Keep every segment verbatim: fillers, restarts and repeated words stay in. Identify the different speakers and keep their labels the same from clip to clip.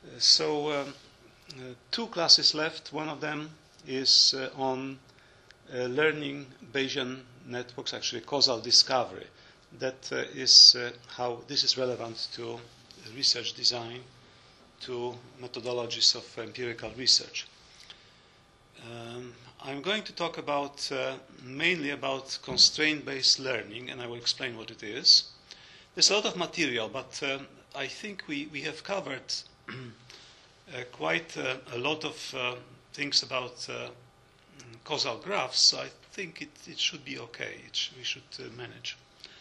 Speaker 1: so um, uh, two classes left. One of them is uh, on uh, learning Bayesian networks, actually causal discovery. That uh, is uh, how this is relevant to research design, to methodologies of empirical research. Um, I'm going to talk about uh, mainly about constraint-based learning, and I will explain what it is. There's a lot of material, but uh, I think we, we have covered uh, quite uh, a lot of uh, things about uh, causal graphs, so I think it, it should be okay. It sh we should uh, manage.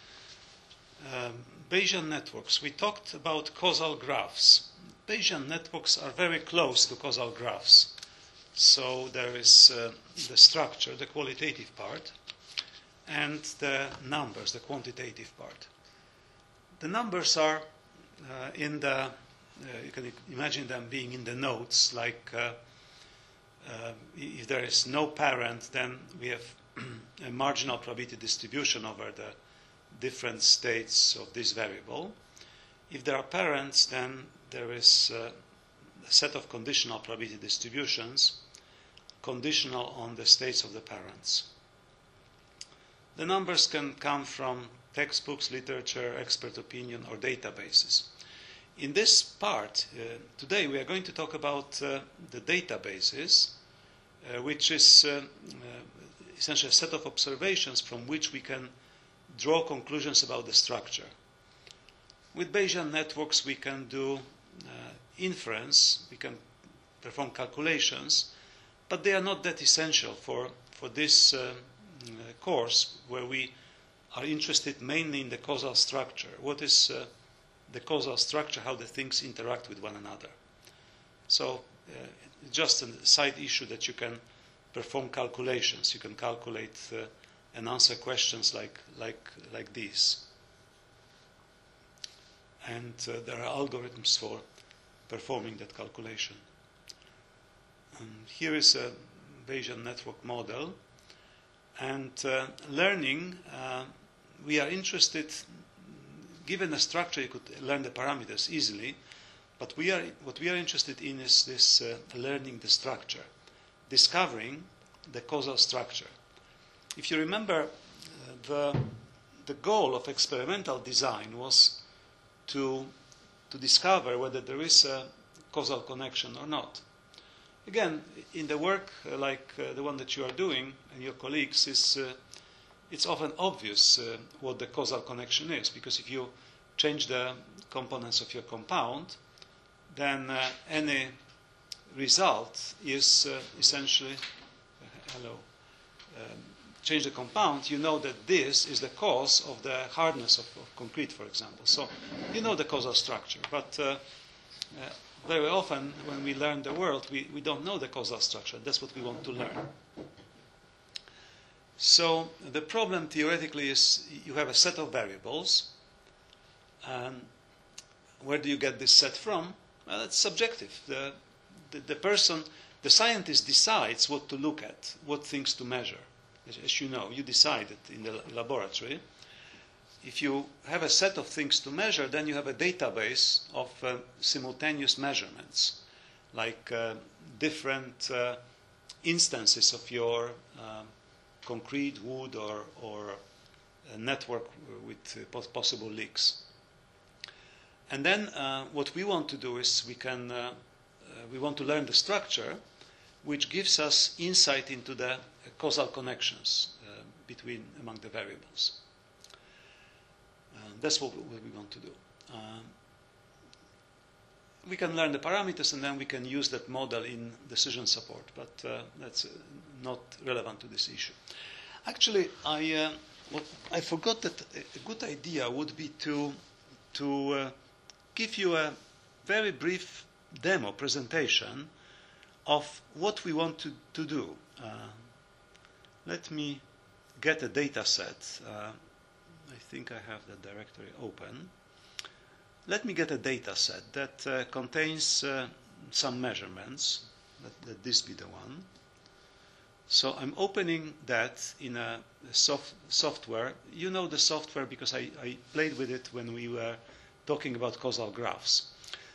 Speaker 1: Um, Bayesian networks. We talked about causal graphs. Bayesian networks are very close to causal graphs. So there is uh, the structure, the qualitative part, and the numbers, the quantitative part. The numbers are uh, in the, uh, you can imagine them being in the nodes, like uh, uh, if there is no parent, then we have a marginal probability distribution over the different states of this variable. If there are parents, then there is uh, a set of conditional probability distributions conditional on the states of the parents. The numbers can come from textbooks, literature, expert opinion, or databases. In this part, uh, today we are going to talk about uh, the databases, uh, which is uh, uh, essentially a set of observations from which we can draw conclusions about the structure. With Bayesian networks, we can do uh, inference, we can perform calculations, but they are not that essential for, for this uh, uh, course, where we are interested mainly in the causal structure. What is uh, the causal structure, how the things interact with one another. So uh, just a side issue that you can perform calculations. You can calculate uh, and answer questions like, like, like these. And uh, there are algorithms for performing that calculation. Um, here is a Bayesian network model. And uh, learning, uh, we are interested, given a structure, you could learn the parameters easily, but we are, what we are interested in is this uh, learning the structure, discovering the causal structure. If you remember, uh, the, the goal of experimental design was to, to discover whether there is a causal connection or not. Again, in the work uh, like uh, the one that you are doing and your colleagues, is, uh, it's often obvious uh, what the causal connection is, because if you change the components of your compound, then uh, any result is uh, essentially, uh, hello, um, change the compound, you know that this is the cause of the hardness of, of concrete, for example. So you know the causal structure, but uh, uh, very often when we learn the world, we, we don't know the causal structure. That's what we want to learn. So the problem theoretically is you have a set of variables. Um, where do you get this set from? Well, it's subjective. The, the, the person, the scientist decides what to look at, what things to measure. As, as you know, you decide it in the laboratory. If you have a set of things to measure, then you have a database of uh, simultaneous measurements, like uh, different uh, instances of your uh, concrete, wood, or, or a network with uh, possible leaks. And then uh, what we want to do is we can uh, uh, we want to learn the structure, which gives us insight into the uh, causal connections uh, between among the variables. Uh, that's what, what we want to do. Uh, we can learn the parameters, and then we can use that model in decision support, but uh, that's uh, not relevant to this issue. Actually, I uh, what, I forgot that a good idea would be to to uh, give you a very brief demo presentation of what we want to, to do. Uh, let me get a data set. Uh, I think I have the directory open. Let me get a data set that uh, contains uh, some measurements. Let, let this be the one. So I'm opening that in a soft, software. You know the software because I, I played with it when we were talking about causal graphs.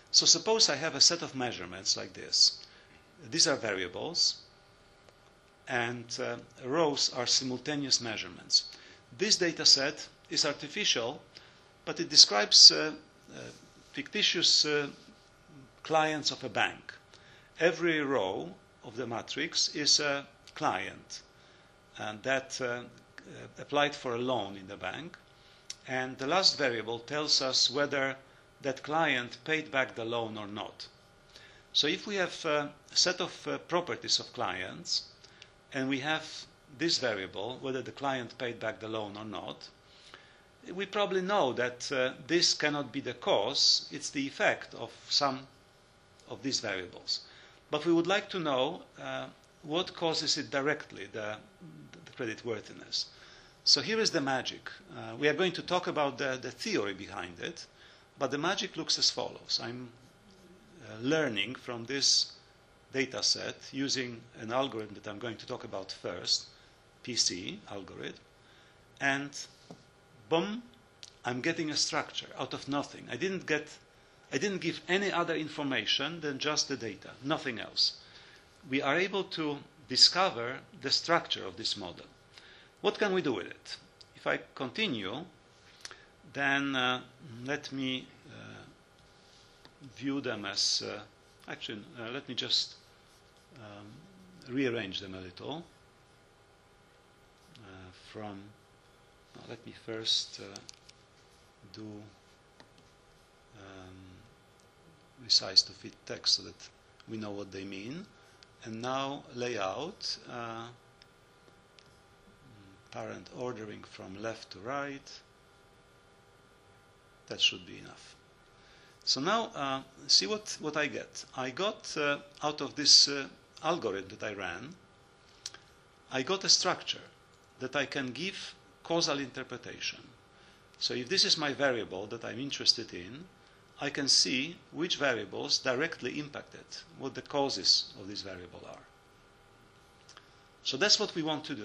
Speaker 1: So suppose I have a set of measurements like this. These are variables, and uh, rows are simultaneous measurements. This data set is artificial, but it describes uh, uh, fictitious uh, clients of a bank. Every row of the matrix is a client and that uh, uh, applied for a loan in the bank, and the last variable tells us whether that client paid back the loan or not. So if we have uh, a set of uh, properties of clients, and we have this variable, whether the client paid back the loan or not, we probably know that uh, this cannot be the cause, it's the effect of some of these variables. But we would like to know uh, what causes it directly, the, the creditworthiness. So here is the magic. Uh, we are going to talk about the, the theory behind it, but the magic looks as follows. I'm uh, learning from this data set using an algorithm that I'm going to talk about first, P C algorithm, and boom, I'm getting a structure out of nothing. I didn't get, I didn't give any other information than just the data, nothing else. We are able to discover the structure of this model. What can we do with it? If I continue, then uh, let me uh, view them as, uh, actually, uh, let me just um, rearrange them a little. Uh, from, uh, let me first uh, do um, resize to fit text so that we know what they mean. And now layout, uh, parent ordering from left to right. That should be enough. So now uh, see what, what I get. I got uh, out of this uh, algorithm that I ran, I got a structure that I can give causal interpretation. So if this is my variable that I'm interested in, I can see which variables directly impact it, what the causes of this variable are. So that's what we want to do.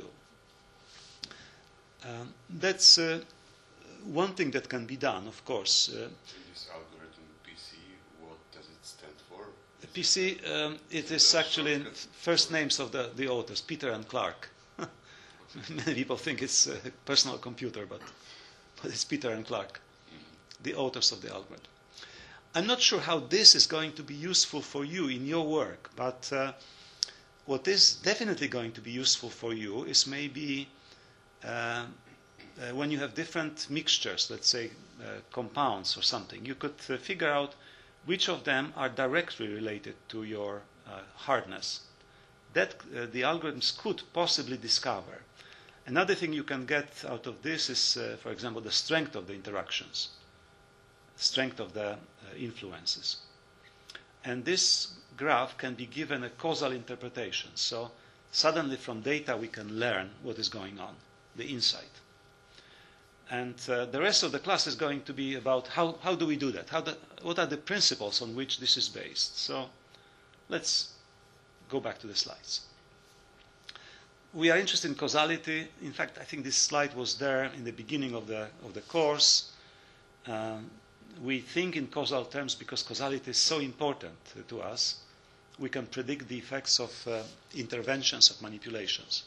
Speaker 1: Um, that's uh, one thing that can be done, of course. Uh,
Speaker 2: this algorithm P C, what does it stand for? Is
Speaker 1: P C, um, it is actually first names of the, the authors, Peter and Clark. Many people think it's a personal computer, but, but it's Peter and Clark, mm-hmm. the authors of the algorithm. I'm not sure how this is going to be useful for you in your work, but uh, what is definitely going to be useful for you is maybe uh, uh, when you have different mixtures, let's say uh, compounds or something, you could uh, figure out which of them are directly related to your uh, hardness. That uh, the algorithms could possibly discover. Another thing you can get out of this is, uh, for example, the strength of the interactions, strength of the uh, influences. And this graph can be given a causal interpretation. So suddenly from data we can learn what is going on, the insight. And uh, the rest of the class is going to be about how, how do we do that? How the, what are the principles on which this is based? So let's go back to the slides. We are interested in causality. In fact, I think this slide was there in the beginning of the, of the course. Um, we think in causal terms because causality is so important uh, to us. We can predict the effects of uh, interventions, of manipulations.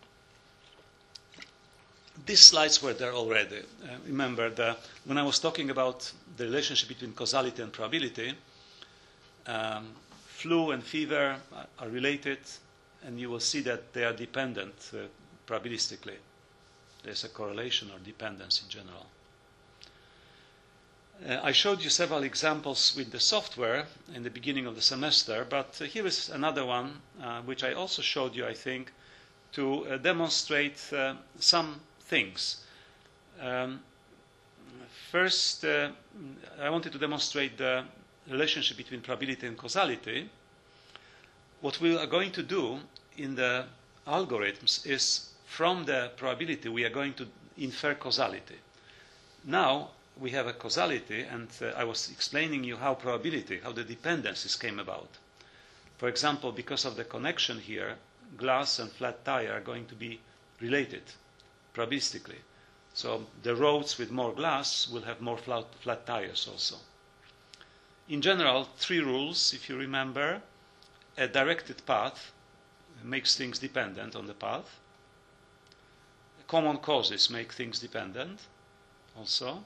Speaker 1: These slides were there already. Uh, remember, the, when I was talking about the relationship between causality and probability, um, flu and fever are, are related, and you will see that they are dependent uh, probabilistically. There's a correlation or dependence in general. Uh, I showed you several examples with the software in the beginning of the semester, but uh, here is another one, uh, which I also showed you, I think, to uh, demonstrate uh, some things. Um, first, uh, I wanted to demonstrate the relationship between probability and causality. What we are going to do in the algorithms is from the probability we are going to infer causality. Now we have a causality, and uh, I was explaining you how probability, how the dependencies came about. For example, because of the connection here, glass and flat tire are going to be related probabilistically. So the roads with more glass will have more flat, flat tires also. in general, three rules, if you remember. A directed path makes things dependent on the path. Common causes make things dependent also.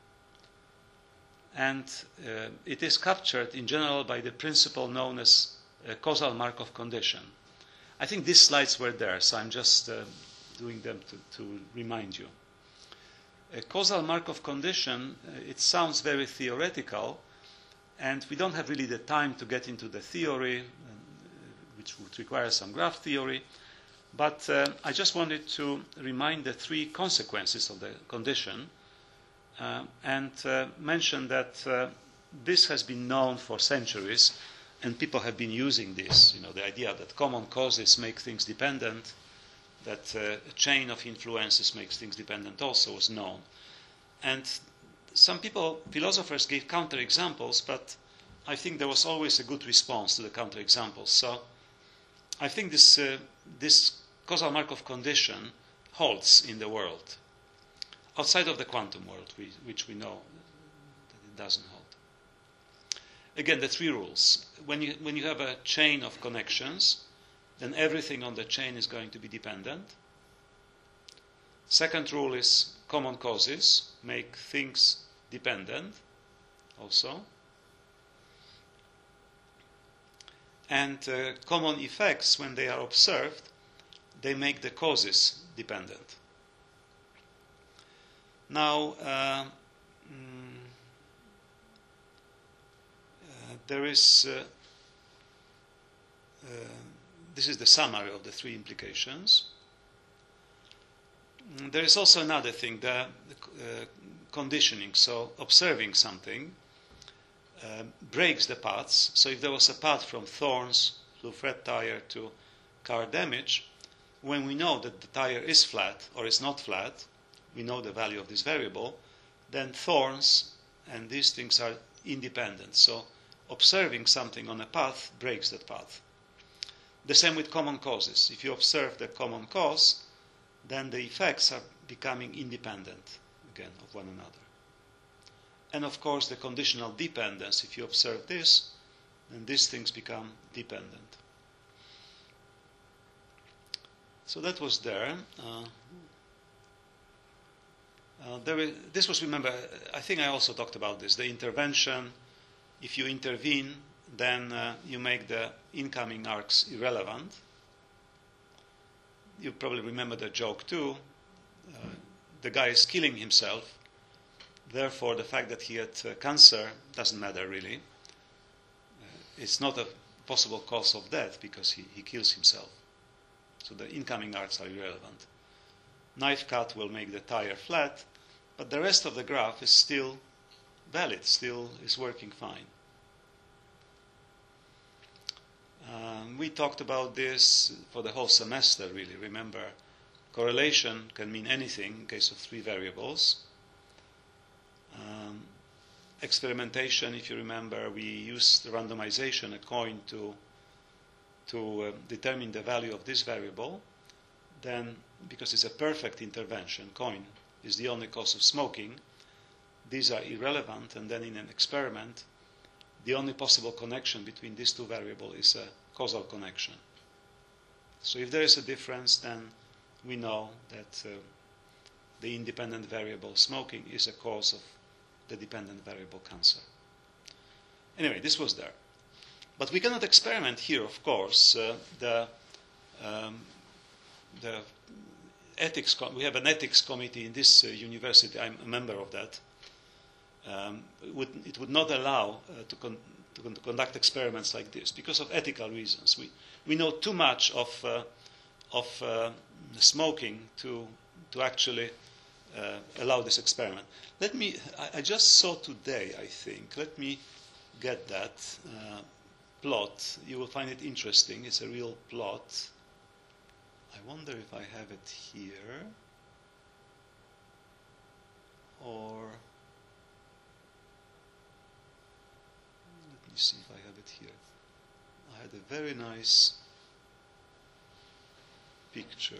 Speaker 1: And uh, it is captured in general by the principle known as a causal Markov condition. I think these slides were there, so I'm just uh, doing them to, to remind you. A causal Markov condition, uh, it sounds very theoretical, and we don't have really the time to get into the theory, uh, which would require some graph theory, but uh, I just wanted to remind the three consequences of the condition uh, and uh, mention that uh, this has been known for centuries, and people have been using this, you know, the idea that common causes make things dependent, that uh, a chain of influences makes things dependent also was known. And some people, philosophers, gave counterexamples, but I think there was always a good response to the counterexamples. So I think this, uh, this causal Markov condition holds in the world, outside of the quantum world, we, which we know that it doesn't hold. Again, the three rules. When you, when you have a chain of connections, then everything on the chain is going to be dependent. Second rule is common causes make things dependent also. And uh, common effects, when they are observed, they make the causes dependent. Now, uh, mm, uh, there is, uh, uh, this is the summary of the three implications. Mm, There is also another thing, the uh, conditioning, so observing something uh, breaks the paths. So if there was a path from thorns to flat tire to car damage, when we know that the tire is flat or is not flat, we know the value of this variable, then thorns and these things are independent. So observing something on a path breaks that path. The same with common causes. If you observe the common cause, then the effects are becoming independent, again, of one another. And of course, the conditional dependence, if you observe this, then these things become dependent. So that was there. Uh, uh, there is, this was, remember, I think I also talked about this, the intervention. If you intervene, then uh, you make the incoming arcs irrelevant. You probably remember the joke too. Uh, the guy is killing himself. Therefore, the fact that he had uh, cancer doesn't matter really. Uh, it's not a possible cause of death because he, he kills himself. So the incoming arcs are irrelevant. Knife cut will make the tire flat, but the rest of the graph is still valid, still is working fine. Um, we talked about this for the whole semester, really. Remember, correlation can mean anything in case of three variables. Um, experimentation, if you remember, we used randomization, a coin, to, to uh, determine the value of this variable. Then, because it's a perfect intervention, coin is the only cause of smoking, these are irrelevant, and then in an experiment, the only possible connection between these two variables is a causal connection. So if there is a difference, then we know that uh, the independent variable smoking is a cause of the dependent variable cancer. Anyway, this was there. But we cannot experiment here, of course. Uh, the, um, the ethics, we have an ethics committee in this uh, university. I'm a member of that. Um, it, would, it would not allow uh, to, con to, con to conduct experiments like this because of ethical reasons. We, we know too much of, uh, of uh, smoking to, to actually uh, allow this experiment. Let me, I, I just saw today, I think, let me get that uh, plot. You will find it interesting. It's a real plot. I wonder if I have it here or... Let me see if I have it here. I had a very nice picture.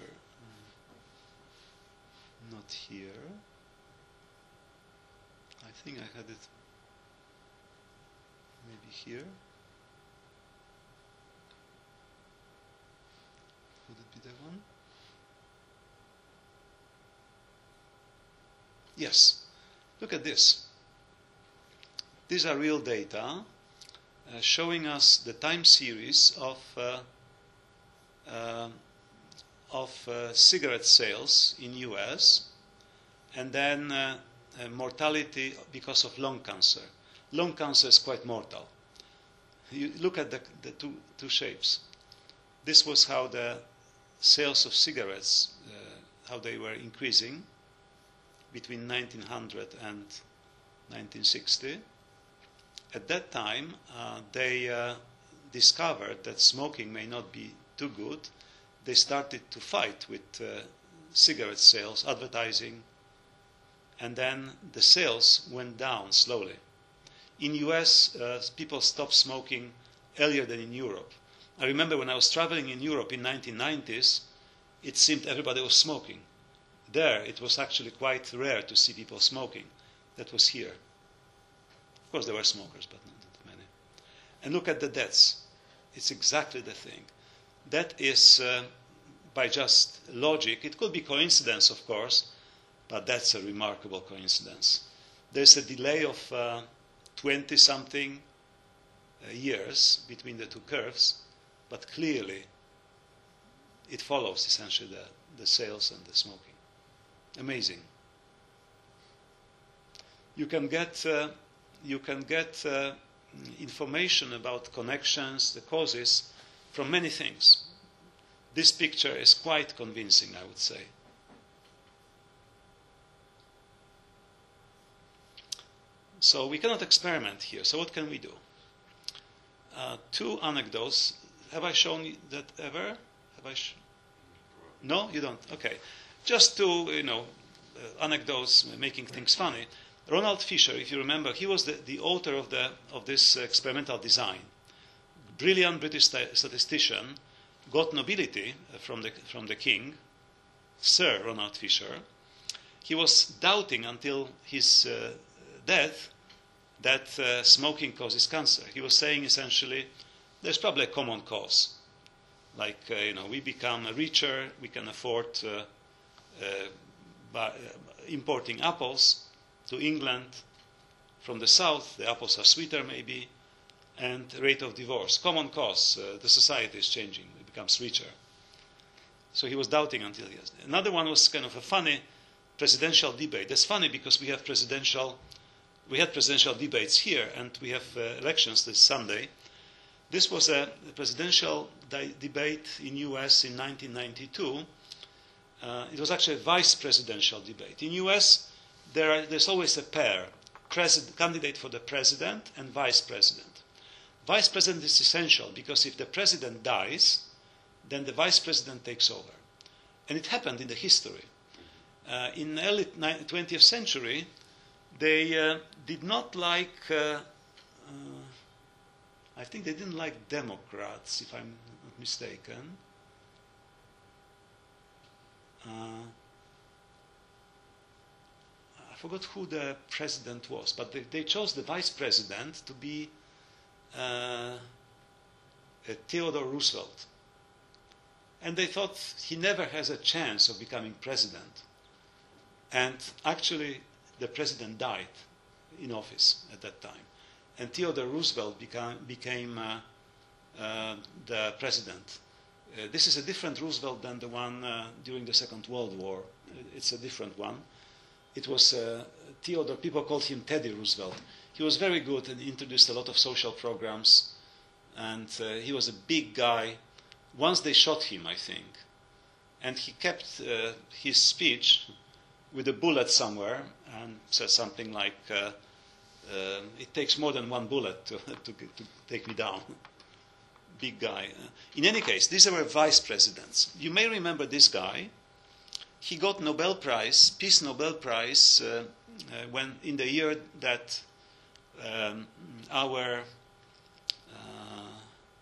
Speaker 1: Not here. I think I had it. maybe here. Would it be that one? Yes. Look at this. These are real data uh, showing us the time series of uh, uh, of uh, cigarette sales in U S and then uh, uh, mortality because of lung cancer. Lung cancer is quite mortal. You look at the, the two, two shapes. This was how the sales of cigarettes, uh, how they were increasing between nineteen hundred and nineteen sixty. At that time, uh, they uh, discovered that smoking may not be too good. They started to fight with uh, cigarette sales, advertising, and then the sales went down slowly. In U S, uh, people stopped smoking earlier than in Europe. I remember when I was traveling in Europe in nineteen nineties, it seemed everybody was smoking. There, it was actually quite rare to see people smoking. That was here. Of course, there were smokers, but not that many. And look at the deaths. It's exactly the thing. That is, uh, by just logic, it could be coincidence, of course, but that's a remarkable coincidence. There's a delay of uh, twenty-something uh, years between the two curves, but clearly it follows essentially the, the sales and the smoking. Amazing. You can get, uh, you can get uh, information about connections, the causes, from many things. This picture is quite convincing, I would say. So we cannot experiment here. So what can we do? Uh, two anecdotes. Have I shown you that ever? Have I? Sh- no, you don't. Okay. Just two, you know, uh, anecdotes making things funny. Ronald Fisher, if you remember, he was the, the author of the of this experimental design. Brilliant British st- statistician, got nobility from the from the king, Sir Ronald Fisher. He was doubting until his uh, death that uh, smoking causes cancer. He was saying essentially, there's probably a common cause. Like, uh, you know, we become richer, we can afford uh, uh, by, uh, importing apples to England from the south. The apples are sweeter maybe, and rate of divorce. Common cause, uh, the society is changing, it becomes richer. So he was doubting until he has. Another one was kind of a funny presidential debate. That's funny because we have presidential, we had presidential debates here, and we have uh, elections this Sunday. This was a presidential di- debate in U S in nineteen ninety-two. Uh, it was actually a vice presidential debate. In U S, there are, there's always a pair, president, candidate for the president and vice president. Vice president is essential because if the president dies, then the vice president takes over. And it happened in the history. Uh, in the early twentieth century, they uh, did not like, uh, uh, I think they didn't like Democrats, if I'm not mistaken. Uh, I forgot who the president was, but they, they chose the vice president to be uh, uh, Theodore Roosevelt. And they thought he never has a chance of becoming president. And actually, the president died in office at that time. And Theodore Roosevelt became, became uh, uh, the president. Uh, this is a different Roosevelt than the one uh, during the Second World War. It's a different one. It was uh, Theodore, people called him Teddy Roosevelt. He was very good and introduced a lot of social programs. And uh, he was a big guy. Once they shot him, I think. And he kept uh, his speech with a bullet somewhere and said something like, uh, uh, it takes more than one bullet to, to, to take me down. Big guy. In any case, these were vice presidents. You may remember this guy. He got Nobel Prize, Peace Nobel Prize, uh, uh, when in the year that um, our uh,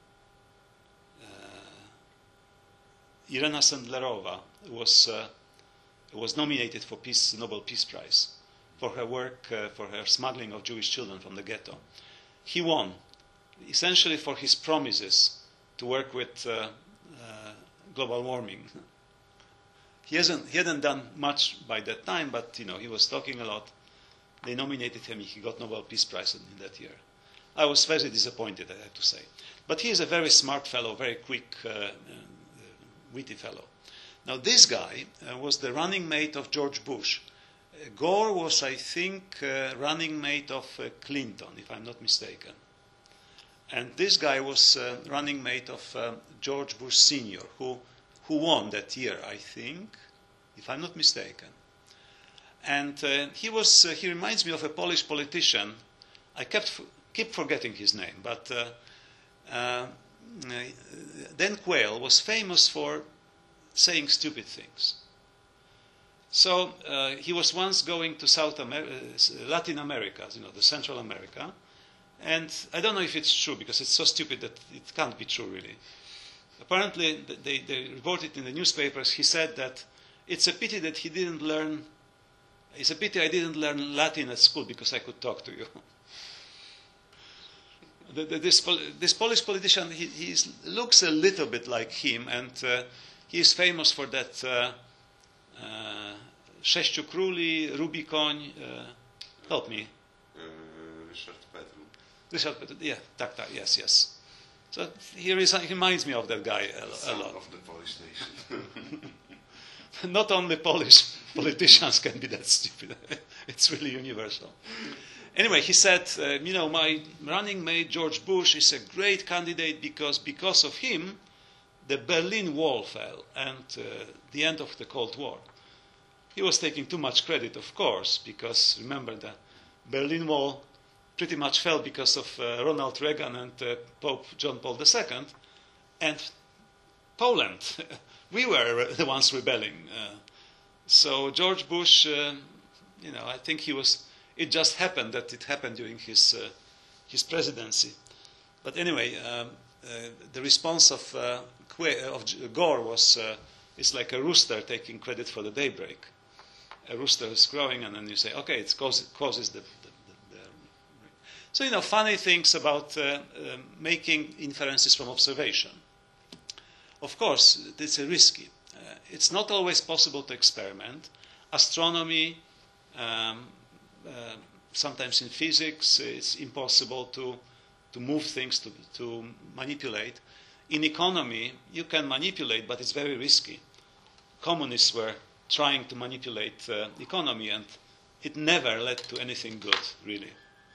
Speaker 1: uh, Irena Sendlerova was uh, was nominated for Peace Nobel Peace Prize for her work uh, for her smuggling of Jewish children from the ghetto. He won. essentially for his promises to work with uh, uh, global warming. He hasn't he hadn't done much by that time, but you know he was talking a lot. They nominated him. He got Nobel Peace Prize in, in that year. I was very disappointed, I have to say. But he is a very smart fellow, very quick, uh, uh, witty fellow. Now this guy uh, was the running mate of George Bush. Uh, Gore was, I think, uh, running mate of uh, Clinton, if I'm not mistaken. And this guy was uh, running mate of uh, George Bush Senior, who, who won that year, I think, if I'm not mistaken. And uh, he was, uh, he reminds me of a Polish politician. I kept f- keep forgetting his name, but uh, uh, Dan Quayle was famous for saying stupid things. So uh, he was once going to South Amer- uh, Latin America, you know, the Central America, and I don't know if it's true because it's so stupid that it can't be true really. Apparently, they, they reported in the newspapers. He said that it's a pity that he didn't learn. It's a pity I didn't learn Latin at school because I could talk to you. the, the, this, this Polish politician, he, he looks a little bit like him, and uh, he is famous for that uh, uh, Sześciu Króli, Rubikoń. Uh, help me.
Speaker 2: Uh, Richard Petru.
Speaker 1: Richard Petru, yeah, tak, tak, yes, yes. So he, he reminds me of that guy a, a lot.
Speaker 2: Of the Polish nation.
Speaker 1: Not only Polish politicians can be that stupid. It's really universal. Anyway, he said, uh, you know, my running mate George Bush is a great candidate because because of him, the Berlin Wall fell and uh, the end of the Cold War. He was taking too much credit, of course, because remember the Berlin Wall pretty much fell because of uh, Ronald Reagan and uh, Pope John Paul the Second, and Poland. We were the ones rebelling. Uh, so George Bush, uh, you know, I think he was. It just happened that it happened during his uh, his presidency. But anyway, um, uh, the response of uh, of Gore was uh, it's like a rooster taking credit for the daybreak. A rooster is crowing, and then you say, okay, it causes, causes the, the, the, the. So you know, funny things about uh, uh, making inferences from observation. Of course, it's a risky. Uh, it's not always possible to experiment. Astronomy, um, uh, sometimes in physics, it's impossible to, to move things, to, to manipulate. In economy, you can manipulate, but it's very risky. Communists were trying to manipulate uh, economy, and it never led to anything good, really.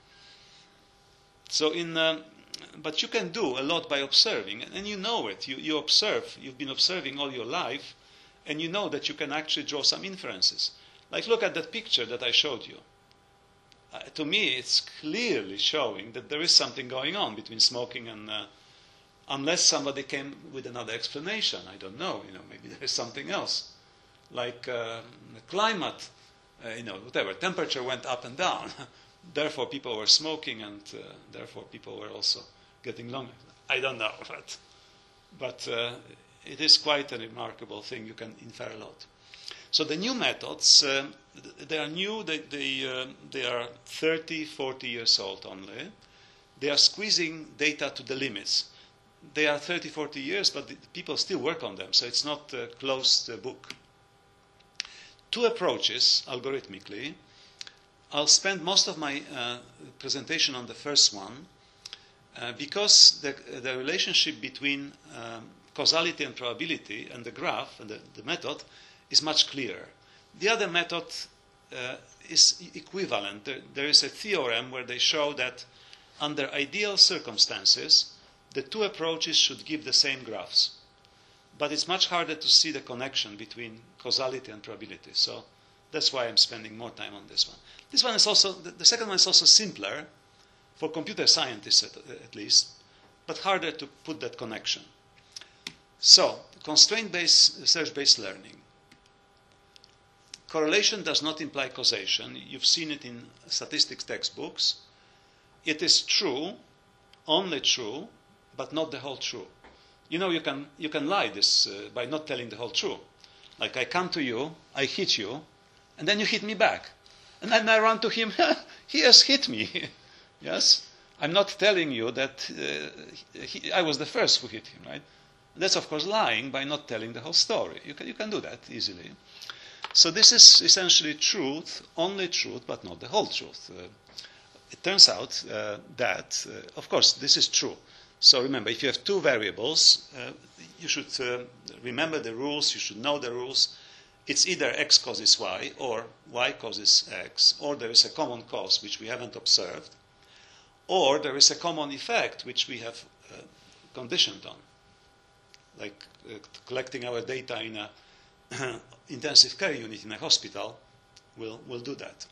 Speaker 1: So in... Uh, But you can do a lot by observing, and you know it. You, you observe, you've been observing all your life, and you know that you can actually draw some inferences. Like, look at that picture that I showed you. Uh, to me, it's clearly showing that there is something going on between smoking and, uh, unless somebody came with another explanation, I don't know, you know, maybe there is something else. Like uh, the climate, uh, you know, whatever, temperature went up and down. Therefore, people were smoking, and uh, therefore, people were also getting longer. I don't know, but, but uh, it is quite a remarkable thing. You can infer a lot. So the new methods, uh, they are new. They, they, uh, they are thirty, forty years old only. They are squeezing data to the limits. They are thirty, forty years, but the people still work on them, so it's not a closed uh, book. Two approaches, algorithmically. I'll spend most of my uh, presentation on the first one uh, because the, the relationship between um, causality and probability and the graph and the, the method is much clearer. The other method uh, is equivalent. There, there is a theorem where they show that under ideal circumstances, the two approaches should give the same graphs. But it's much harder to see the connection between causality and probability. So that's why I'm spending more time on this one. This one is also, the, the second one is also simpler, for computer scientists at, at least, but harder to put that connection. So, constraint-based, search-based learning. Correlation does not imply causation. You've seen it in statistics textbooks. It is true, only true, but not the whole truth. You know, you can, you can lie this uh, by not telling the whole truth. Like, I come to you, I hit you, and then you hit me back. And then I run to him, he has hit me. Yes? I'm not telling you that uh, he, I was the first who hit him, right? That's, of course, lying by not telling the whole story. You can, you can do that easily. So this is essentially truth, only truth, but not the whole truth. Uh, it turns out uh, that, uh, of course, this is true. So remember, if you have two variables, uh, you should uh, remember the rules, you should know the rules. It's either x causes y, or y causes x, or there is a common cause which we haven't observed, or there is a common effect which we have uh, conditioned on, like uh, collecting our data in a intensive care unit in a hospital will will do that.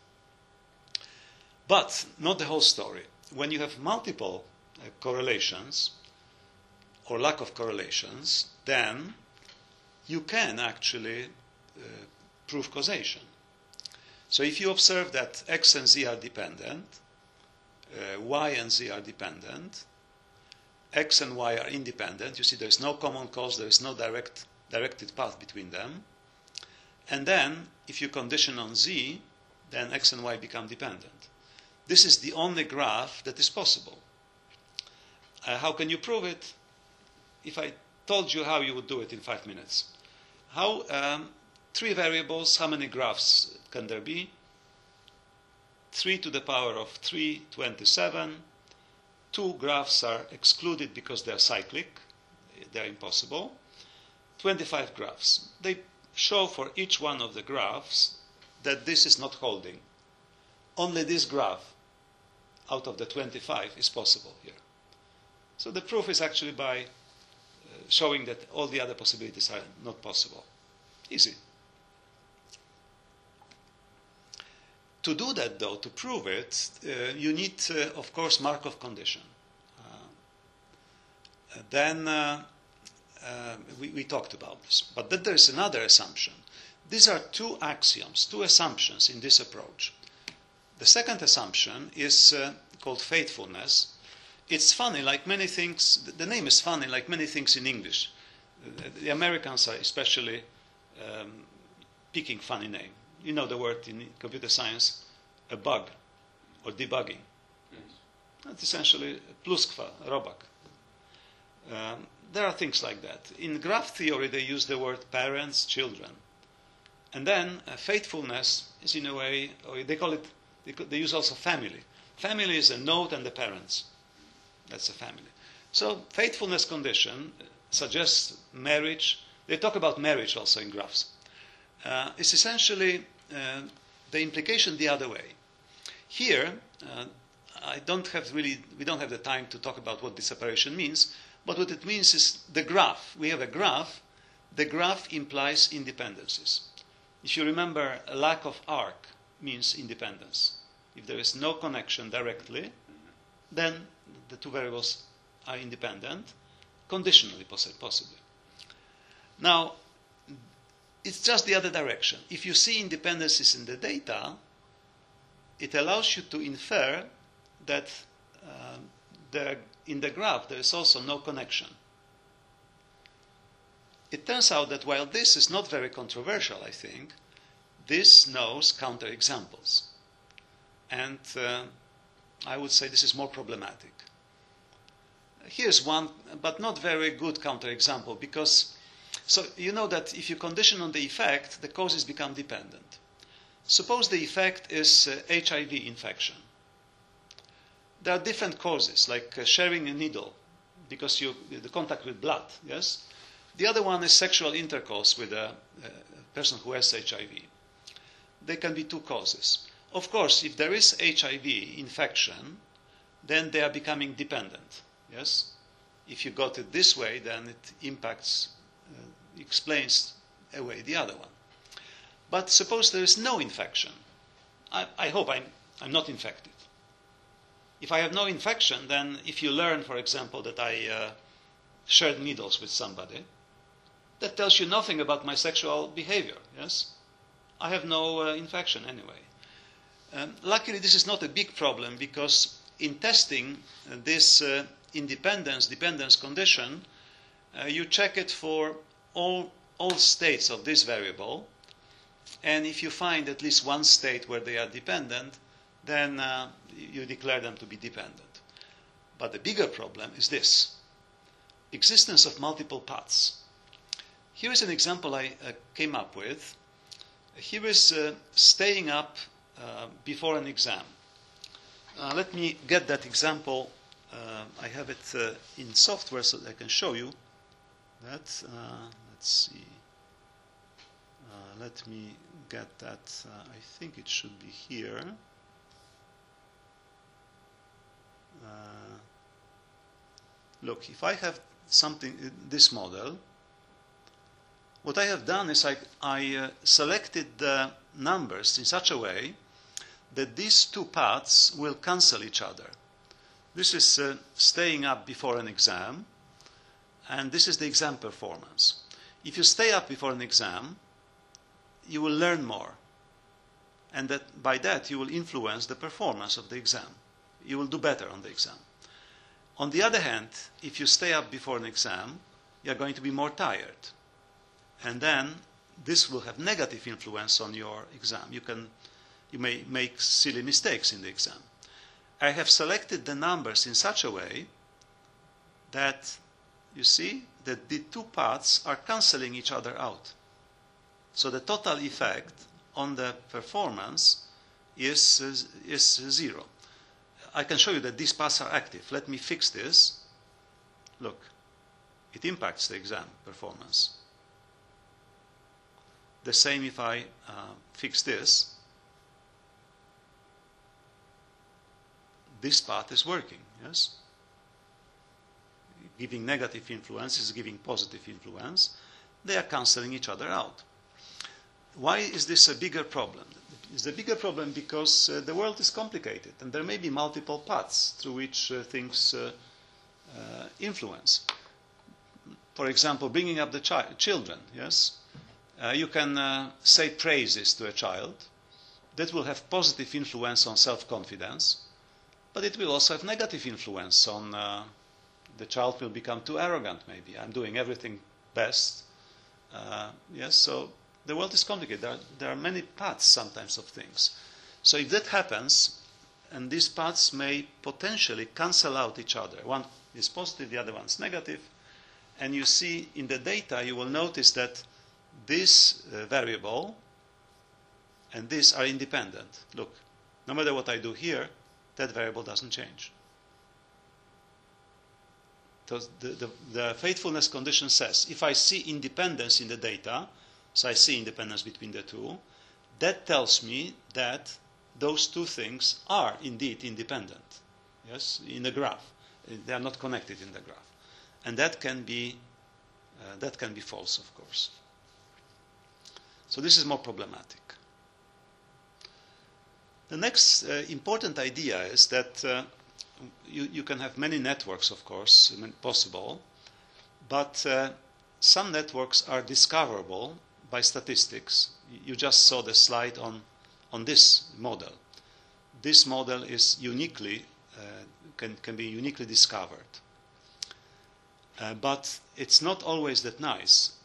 Speaker 1: But not the whole story. When you have multiple uh, correlations or lack of correlations, then you can actually uh, prove causation. So if you observe that x and z are dependent, uh, y and z are dependent, x and y are independent, you see there is no common cause, there is no direct directed path between them, and then if you condition on z, then x and y become dependent. This is the only graph that is possible. Uh, how can you prove it? If I told you how you would do it in five minutes. How, um, three variables, how many graphs can there be? three to the power of three, twenty-seven. Two graphs are excluded because they are cyclic. They are impossible. twenty-five graphs. They show for each one of the graphs that this is not holding. Only this graph out of the twenty-five is possible here. So the proof is actually by uh, showing that all the other possibilities are not possible. Easy. To do that, though, to prove it, uh, you need, uh, of course, Markov condition. Uh, then uh, uh, we, we talked about this. But then there is another assumption. These are two axioms, two assumptions in this approach. The second assumption is uh, called faithfulness. It's funny, like many things, the name is funny, like many things in English. The Americans are especially um, picking funny name. You know the word in computer science, a bug, or debugging. Yes. That's essentially pluskva, robak. Um, there are things like that. In graph theory, they use the word parents, children. And then uh, faithfulness is in a way, or they call it, they, they use also family. Family is a node and the parents. That's a family. So faithfulness condition suggests marriage. They talk about marriage also in graphs. Uh, it's essentially uh, the implication the other way. Here, uh, I don't have really, we don't have the time to talk about what this separation means, but what it means is the graph. We have a graph. The graph implies independencies. If you remember, a lack of arc means independence. If there is no connection directly, then the two variables are independent, conditionally possibly. Now, it's just the other direction. If you see independencies in the data, it allows you to infer that uh, there, in the graph there is also no connection. It turns out that while this is not very controversial, I think, this knows counterexamples. And uh, I would say this is more problematic. Here's one, but not very good counterexample, because so you know that if you condition on the effect, the causes become dependent. Suppose the effect is uh, H I V infection. There are different causes, like uh, sharing a needle, because you the contact with blood, yes? The other one is sexual intercourse with a, a person who has H I V. There can be two causes. Of course, if there is H I V infection, then they are becoming dependent, yes? If you got it this way, then it impacts, uh, explains away the other one. But suppose there is no infection. I, I hope I'm, I'm not infected. If I have no infection, then if you learn, for example, that I uh, shared needles with somebody, that tells you nothing about my sexual behavior, yes? I have no uh, infection anyway. Um, luckily, this is not a big problem, because in testing uh, this uh, independence, dependence condition, uh, you check it for all, all states of this variable. And if you find at least one state where they are dependent, then uh, you declare them to be dependent. But the bigger problem is this: existence of multiple paths. Here is an example I uh, came up with. Here is uh, staying up uh, before an exam. Uh, let me get that example. Uh, I have it uh, in software so that I can show you that. Uh, let's see. Uh, let me get that. Uh, I think it should be here. Uh, look, if I have something, this model, what I have done is I, I uh, selected the numbers in such a way that these two paths will cancel each other. This is uh, staying up before an exam, and this is the exam performance. If you stay up before an exam, you will learn more, and that by that you will influence the performance of the exam. You will do better on the exam. On the other hand, if you stay up before an exam, you are going to be more tired, and then this will have negative influence on your exam. You can, you may make silly mistakes in the exam. I have selected the numbers in such a way that you see that the two paths are cancelling each other out. So the total effect on the performance is, is, is zero. I can show you that these paths are active. Let me fix this. Look, it impacts the exam performance. The same if I uh, fix this. This path is working, yes? Giving negative influence is giving positive influence. They are cancelling each other out. Why is this a bigger problem? It's a bigger problem because uh, the world is complicated and there may be multiple paths through which uh, things uh, uh, influence. For example, bringing up the chi- children, yes? Uh, you can uh, say praises to a child. That will have positive influence on self-confidence, but it will also have negative influence on uh, the child will become too arrogant maybe. I'm doing everything best. Uh, yes, so the world is complicated. There are, there are many paths sometimes of things. So if that happens, and these paths may potentially cancel out each other. One is positive, the other one is negative. And you see in the data, you will notice that this uh, variable and this are independent. Look, no matter what I do here, that variable doesn't change. So the, the, the faithfulness condition says, if I see independence in the data, so I see independence between the two, that tells me that those two things are indeed independent, yes, in the graph. They are not connected in the graph. And that can be, uh, that can be false, of course. So this is more problematic. The next uh, important idea is that uh, you, you can have many networks, of course, possible, but uh, some networks are discoverable by statistics. You just saw the slide on, on this model. This model is uniquely, uh, can, can be uniquely discovered. Uh, but it's not always that nice.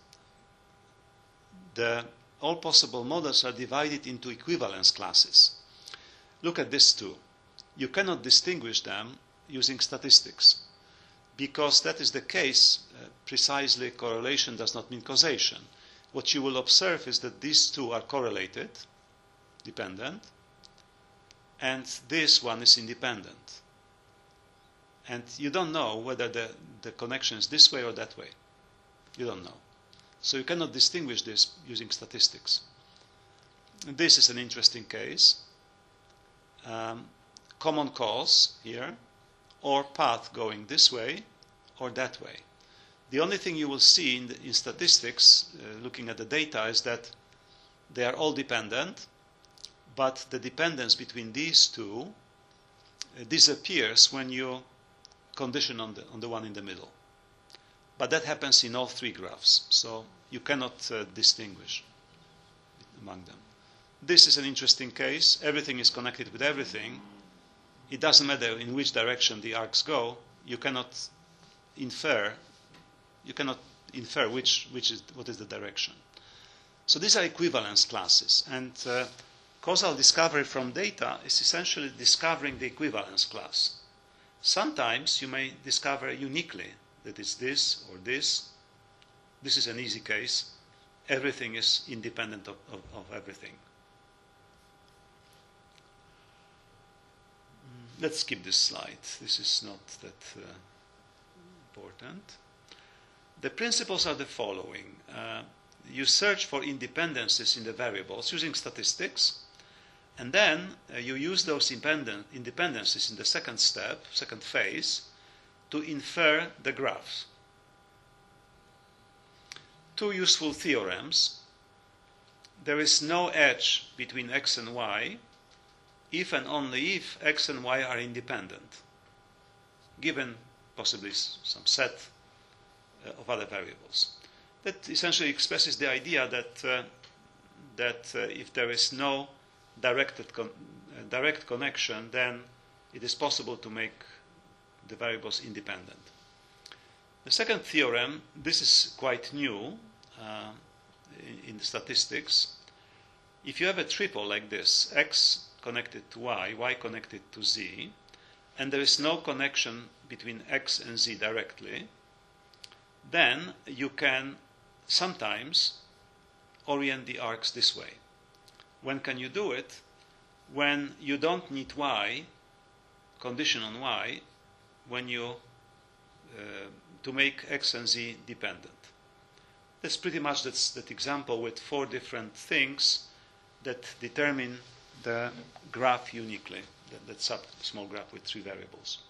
Speaker 1: The, all possible models are divided into equivalence classes. Look at this too. You cannot distinguish them using statistics. Because that is the case, uh, precisely correlation does not mean causation. What you will observe is that these two are correlated, dependent, and this one is independent. And you don't know whether the, the connection is this way or that way. You don't know. So you cannot distinguish this using statistics. And this is an interesting case. Um, common cause here, or path going this way or that way. The only thing you will see in, the, in statistics, uh, looking at the data, is that they are all dependent, but the dependence between these two uh, disappears when you condition on the, on the one in the middle. But that happens in all three graphs, so you cannot uh, distinguish among them. This is an interesting case. Everything is connected with everything. It doesn't matter in which direction the arcs go. You cannot infer. You cannot infer which which is what is the direction. So these are equivalence classes, and uh, causal discovery from data is essentially discovering the equivalence class. Sometimes you may discover uniquely that it's this or this. This is an easy case. Everything is independent of, of, of everything. Let's skip this slide. This is not that uh, important. The principles are the following. Uh, you search for independencies in the variables using statistics, and then uh, you use those independent, independencies in the second step, second phase, to infer the graphs. Two useful theorems. There is no edge between x and y if and only if x and y are independent, given possibly some set uh, of other variables. That essentially expresses the idea that, uh, that uh, if there is no directed con uh, direct connection, then it is possible to make the variables independent. The second theorem, this is quite new uh, in, in statistics. If you have a triple like this, x connected to y, y connected to z, and there is no connection between x and z directly, then you can sometimes orient the arcs this way. When can you do it? When you don't need y, condition on y, when you uh, to make x and z dependent. That's pretty much that's, that example with four different things that determine the graph uniquely, that, that sub small graph with three variables.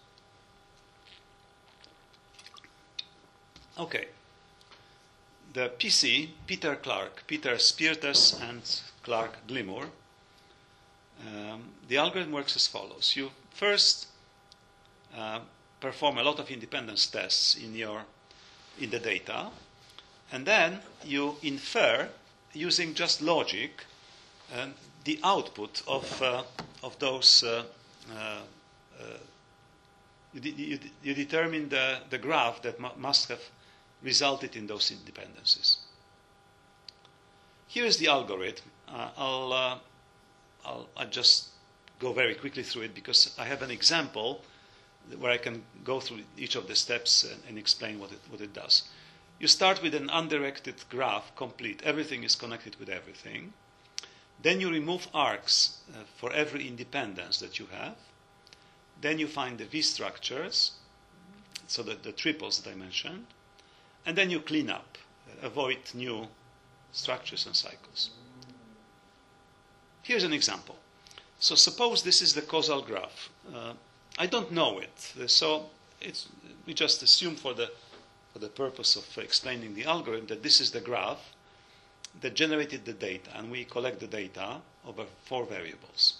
Speaker 1: Okay. The P C, Peter Clark, Peter Spirtes and Clark Glimmer, um, the algorithm works as follows. You first uh, perform a lot of independence tests in your in the data, and then you infer using just logic uh, the output of uh, of those. Uh, uh, uh, you, de you, de you determine the the graph that mu must have resulted in those independencies. Here is the algorithm. Uh, I'll, uh, I'll I'll just go very quickly through it because I have an example where I can go through each of the steps and, and explain what it, what it does. You start with an undirected graph, complete. Everything is connected with everything. Then you remove arcs uh, for every independence that you have. Then you find the V-structures, so that the triples that I mentioned. And then you clean up, uh, avoid new structures and cycles. Here's an example. So suppose this is the causal graph. Uh, I don't know it, so it's, we just assume for the, for the purpose of explaining the algorithm that this is the graph that generated the data, and we collect the data over four variables.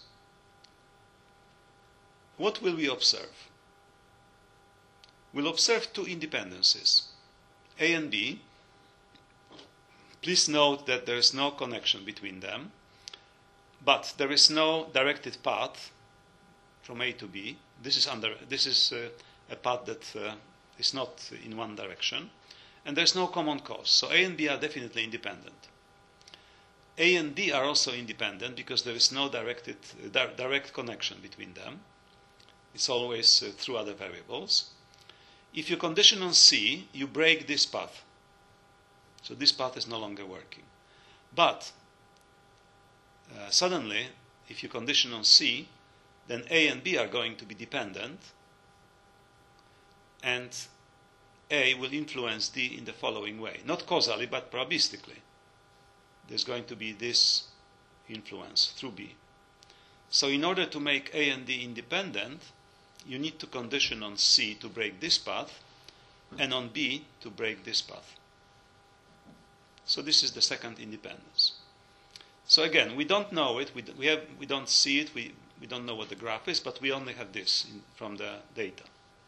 Speaker 1: What will we observe? We'll observe two independencies, A and B. Please note that there is no connection between them, but there is no directed path from A to B. This is under. This is uh, a path that uh, is not in one direction, and there's no common cause. So A and B are definitely independent. A and D are also independent because there is no directed uh, di direct connection between them. It's always uh, through other variables. If you condition on C, you break this path. So this path is no longer working. But uh, suddenly, if you condition on C, then A and B are going to be dependent, and A will influence D in the following way. Not causally, but probabilistically. There's going to be this influence through B. So in order to make A and D independent, you need to condition on C to break this path, and on B to break this path. So this is the second independence. So again, we don't know it, we, we, have, we don't see it, we, we don't know what the graph is, but we only have this in, from the data.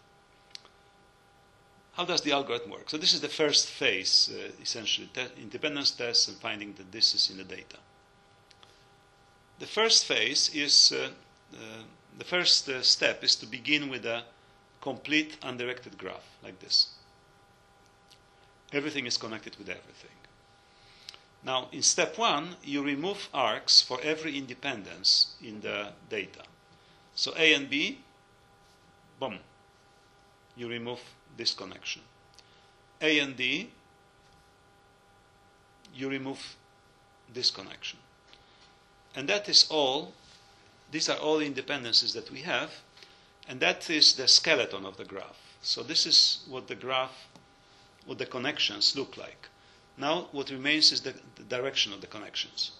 Speaker 1: How does the algorithm work? So this is the first phase, uh, essentially, te independence tests and finding that this is in the data. The first phase is, uh, uh, the first uh, step is to begin with a complete undirected graph, like this. Everything is connected with everything. Now, in step one, you remove arcs for every independence in the data. So A and B, boom, you remove this connection. A and D, you remove this connection. And that is all. These are all independencies that we have, and that is the skeleton of the graph. So this is what the graph, what the connections look like. Now what remains is the, the direction of the connections.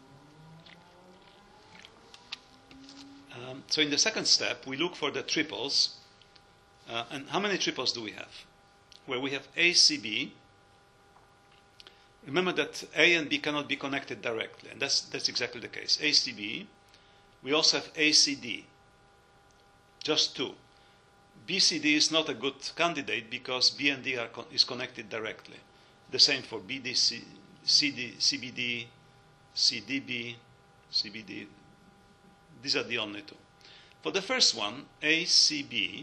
Speaker 1: Um, so in the second step, we look for the triples. Uh, and how many triples do we have? Where we have A, C, B. Remember that A and B cannot be connected directly, and that's, that's exactly the case. A, C, B. We also have A, C, D. Just two. B, C, D is not a good candidate because B and D are con- is connected directly. The same for B, D, C, C, D, C, B, D, C, D, B, C, B, D. These are the only two. For the first one, A, C, B,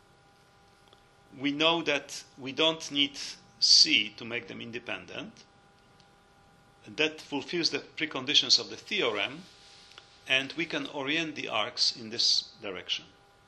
Speaker 1: we know that we don't need C to make them independent. That fulfills the preconditions of the theorem, and we can orient the arcs in this direction.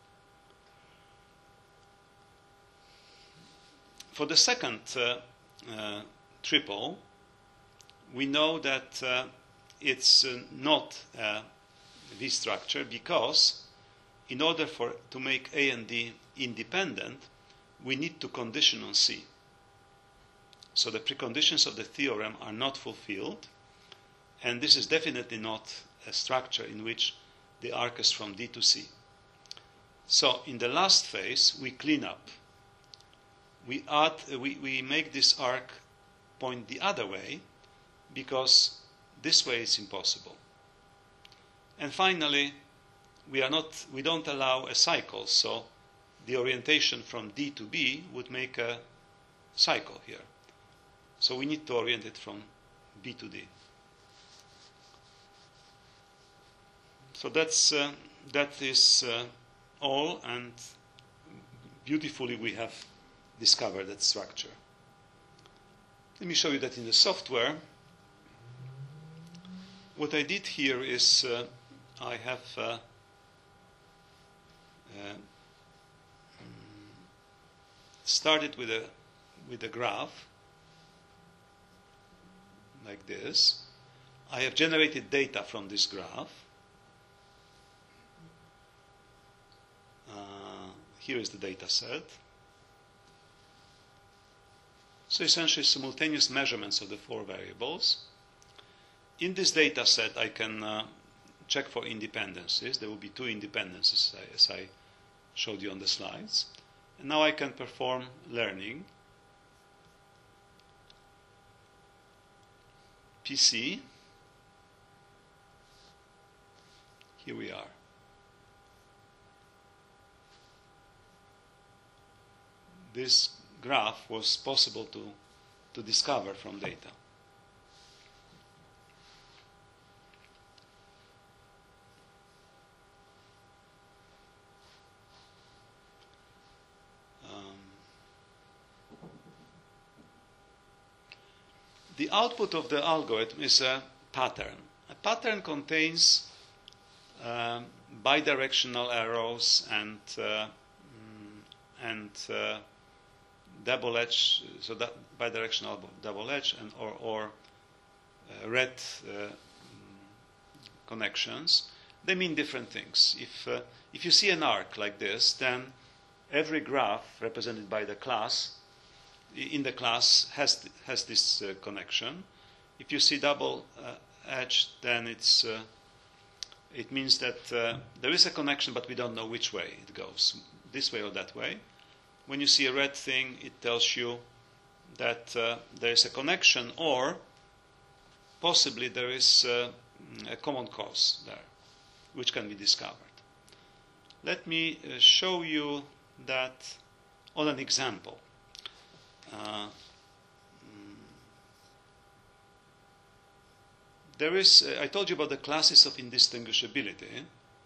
Speaker 1: For the second uh, uh, triple, we know that uh, it's uh, not a V structure because in order for to make A and D independent, we need to condition on C. So the preconditions of the theorem are not fulfilled, and this is definitely not a structure in which the arc is from D to C. So in the last phase, we clean up. We add, uh, we, we make this arc point the other way because this way it's impossible. And finally, we are not, we don't allow a cycle, so the orientation from D to B would make a cycle here. So we need to orient it from B to D. So that's uh, that is uh, all, and beautifully we have discovered that structure. Let me show you that in the software. What I did here is uh, I have uh, uh, started with a with a graph like this. I have generated data from this graph. Uh, here is the data set. So essentially simultaneous measurements of the four variables. In this data set I can uh, check for independencies. There will be two independencies as I showed you on the slides. And now I can perform learning. P C. Here we are. This graph was possible to, to discover from data. Um, the output of the algorithm is a pattern. A pattern contains um, bidirectional arrows and uh, and uh, double edge, so that bidirectional double edge, and or, or uh, red uh, connections. They mean different things. If uh, if you see an arc like this, then every graph represented by the class in the class has has this uh, connection. If you see double uh, edge, then it's uh, it means that uh, there is a connection, but we don't know which way it goes, this way or that way. When you see a red thing, it tells you that uh, there is a connection, or possibly there is uh, a common cause there, which can be discovered. Let me uh, show you that on an example. Uh, there is, uh, I told you about the classes of indistinguishability.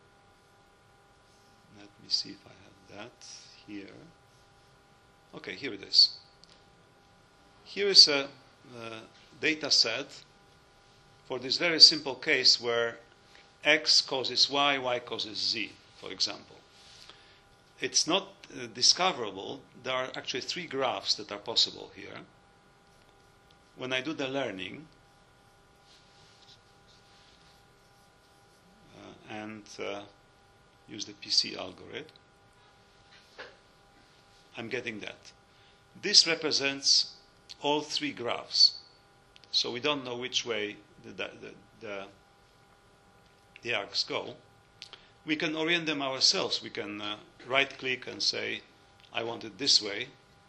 Speaker 1: Let me see if I have that here. Okay, here it is. Here is a uh, data set for this very simple case where X causes Y, Y causes Z, for example. it's not uh, discoverable. There are actually three graphs that are possible here. When I do the learning, uh, and uh, use the P C algorithm, I'm getting that. This represents all three graphs. So we don't know which way the, the, the, the arcs go. We can orient them ourselves. We can uh, right-click and say, I want it this way.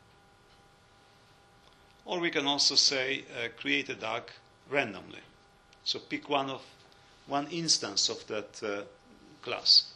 Speaker 1: Or we can also say, uh, create a D A G randomly. So pick one of one instance of that uh, class.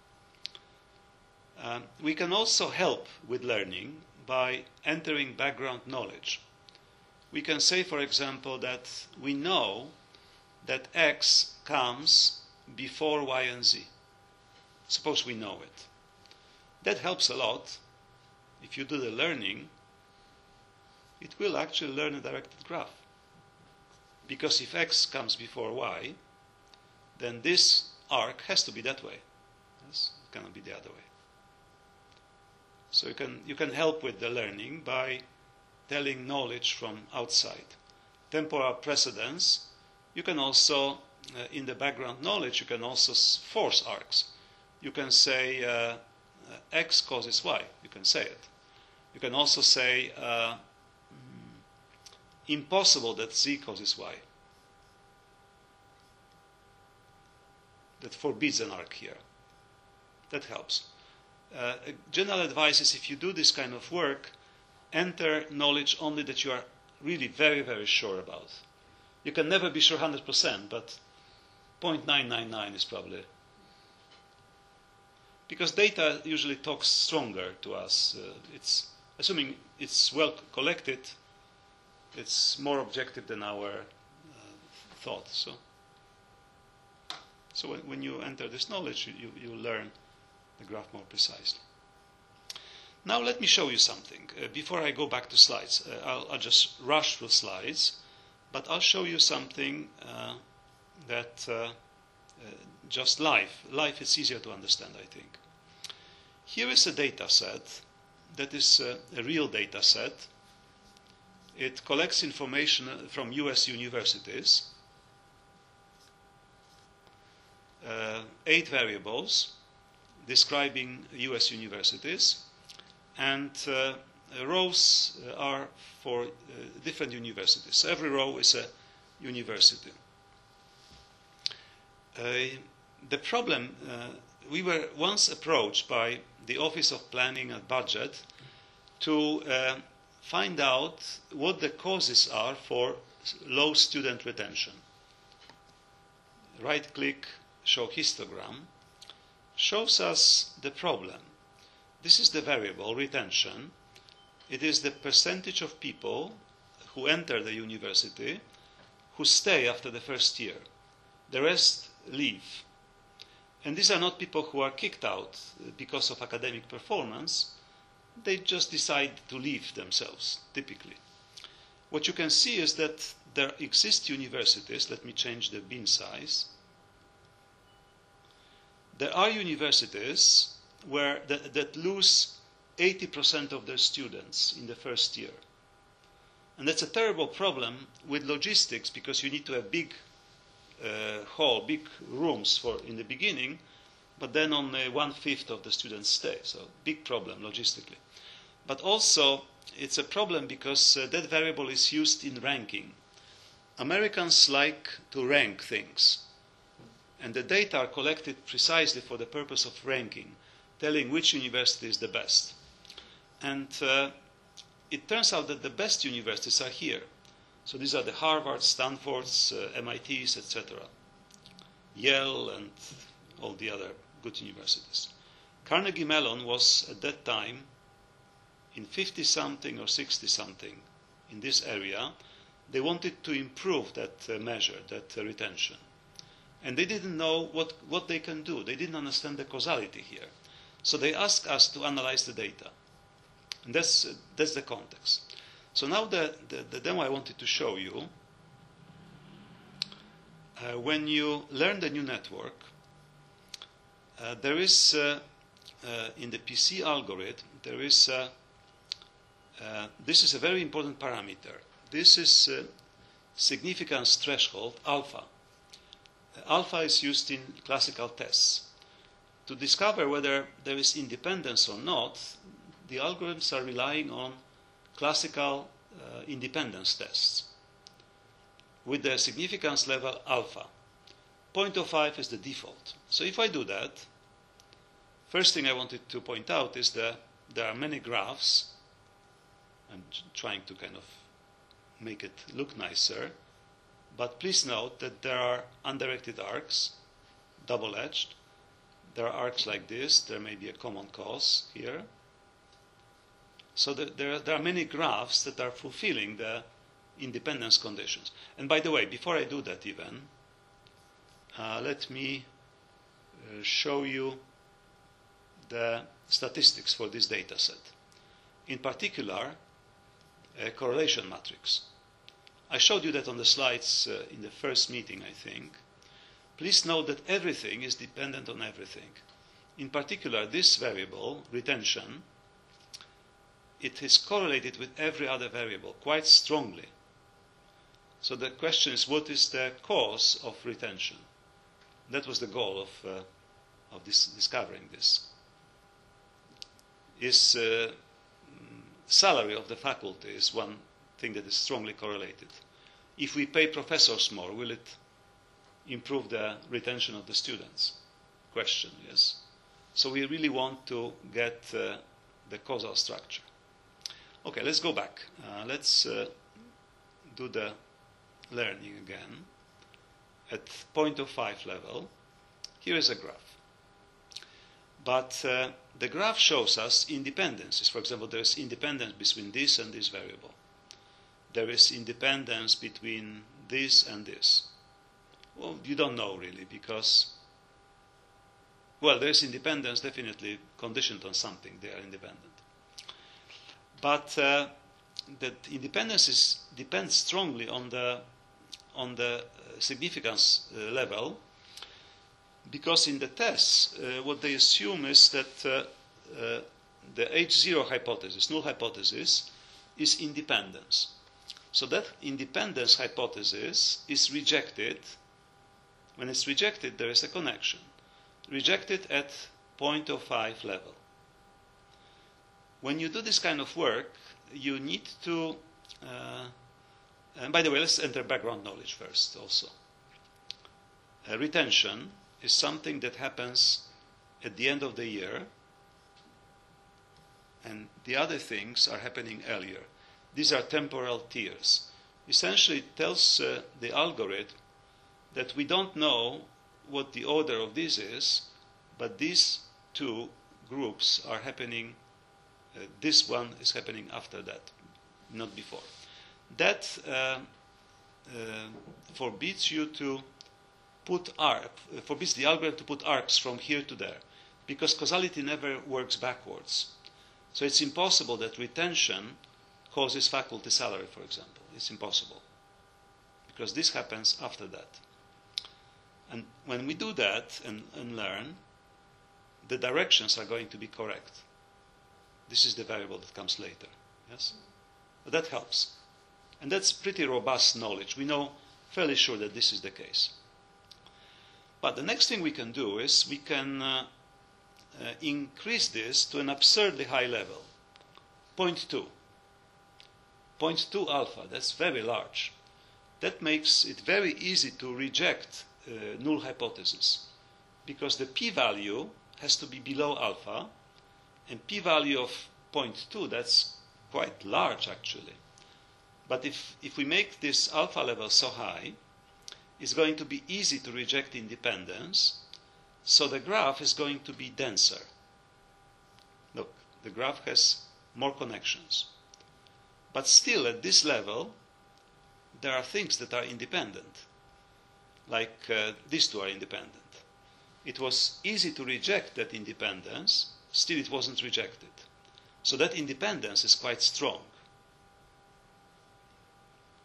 Speaker 1: Um, we can also help with learning by entering background knowledge. We can say, for example, that we know that X comes before Y and Z. Suppose we know it. That helps a lot. If you do the learning, it will actually learn a directed graph. Because if X comes before Y, then this arc has to be that way. Yes? It cannot be the other way. So you can, you can help with the learning by telling knowledge from outside. Temporal precedence, you can also, uh, in the background knowledge, you can also force arcs. You can say uh, uh, X causes Y. You can say it. You can also say uh, impossible that Z causes Y. That forbids an arc here. That helps. Uh, general advice is, if you do this kind of work, enter knowledge only that you are really very, very sure about. You can never be sure one hundred percent, but zero point nine nine nine is probably. Because data usually talks stronger to us. Uh, it's, assuming it's well collected, it's more objective than our uh, thought. So, so when, when you enter this knowledge, you, you, you learn the graph more precisely. Now let me show you something. Uh, before I go back to slides, uh, I'll, I'll just rush through slides, but I'll show you something uh, that uh, uh, just live. Live is easier to understand, I think. Here is a data set that is uh, a real data set. It collects information from U S universities, uh, eight variables describing U S universities, and uh, rows are for uh, different universities. So every row is a university. Uh, the problem, uh, we were once approached by the Office of Planning and Budget to uh, find out what the causes are for low student retention. Right-click, show histogram, shows us the problem. This is the variable, retention. It is the percentage of people who enter the university who stay after the first year. The rest leave. And these are not people who are kicked out because of academic performance. They just decide to leave themselves, typically. What you can see is that there exist universities, let me change the bin size. There are universities where that, that lose eighty percent of their students in the first year. And that's a terrible problem with logistics, because you need to have big uh, hall, big rooms for in the beginning, but then only one-fifth of the students stay. So big problem logistically. But also it's a problem because uh, that variable is used in ranking. Americans like to rank things. And the data are collected precisely for the purpose of ranking, telling which university is the best. And uh, it turns out that the best universities are here. So these are the Harvards, Stanfords, uh, M I Ts, et cetera. Yale and all the other good universities. Carnegie Mellon was at that time in fifty-something or sixty-something in this area. They wanted to improve that uh, measure, that uh, retention. And they didn't know what, what they can do. They didn't understand the causality here. So they asked us to analyze the data. And that's, uh, that's the context. So now the, the, the demo I wanted to show you, uh, when you learn the new network, uh, there is uh, uh, in the P C algorithm, there is a, uh, this is a very important parameter. This is uh, significance threshold alpha. Uh, alpha is used in classical tests. To discover whether there is independence or not, the algorithms are relying on classical uh, independence tests with the significance level alpha. zero point zero five is the default. So if I do that, first thing I wanted to point out is that there are many graphs. I'm trying to kind of make it look nicer. But please note that there are undirected arcs, double-edged. There are arcs like this. There may be a common cause here. So the, there, there are many graphs that are fulfilling the independence conditions. And by the way, before I do that even, uh, let me uh, show you the statistics for this data set. In particular, a correlation matrix. I showed you that on the slides uh, in the first meeting, I think. Please note that everything is dependent on everything. In particular, this variable, retention, it is correlated with every other variable quite strongly. So the question is, what is the cause of retention? That was the goal of, uh, of this, discovering this. Is uh, salary of the faculty is one thing that is strongly correlated. If we pay professors more, will it improve the retention of the students? Question, yes. So we really want to get uh, the causal structure. Okay, let's go back. Uh, let's uh, do the learning again. At zero point zero five level, here is a graph. But uh, the graph shows us independencies. For example, there is independence between this and this variable. There is independence between this and this. Well, you don't know really because, well, there is independence definitely conditioned on something. They are independent. But uh, that independence is, depends strongly on the, on the significance uh, level, because in the tests, uh, what they assume is that uh, uh, the H zero hypothesis, null hypothesis, is independence. So that independence hypothesis is rejected. When it's rejected, there is a connection. Rejected at zero point zero five level. When you do this kind of work, you need to, uh, and by the way, let's enter background knowledge first also. Uh, retention is something that happens at the end of the year, and the other things are happening earlier. These are temporal tiers. Essentially, it tells uh, the algorithm that we don't know what the order of this is, but these two groups are happening. Uh, this one is happening after that, not before. That uh, uh, forbids you to put arc, uh, forbids the algorithm to put arcs from here to there, because causality never works backwards. So it's impossible that retention causes faculty salary, for example. It's impossible, because this happens after that. And when we do that and, and learn, the directions are going to be correct. This is the variable that comes later. Yes? But that helps. And that's pretty robust knowledge. We know fairly sure that this is the case. But the next thing we can do is we can uh, uh, increase this to an absurdly high level. zero point two. zero point two alpha, that's very large. That makes it very easy to reject uh, null hypothesis, because the p-value has to be below alpha, and p-value of zero point two, that's quite large actually. But if, if we make this alpha level so high, it's going to be easy to reject independence, so the graph is going to be denser. Look, the graph has more connections. But still, at this level, there are things that are independent, like uh, these two are independent. It was easy to reject that independence, still it wasn't rejected. So that independence is quite strong.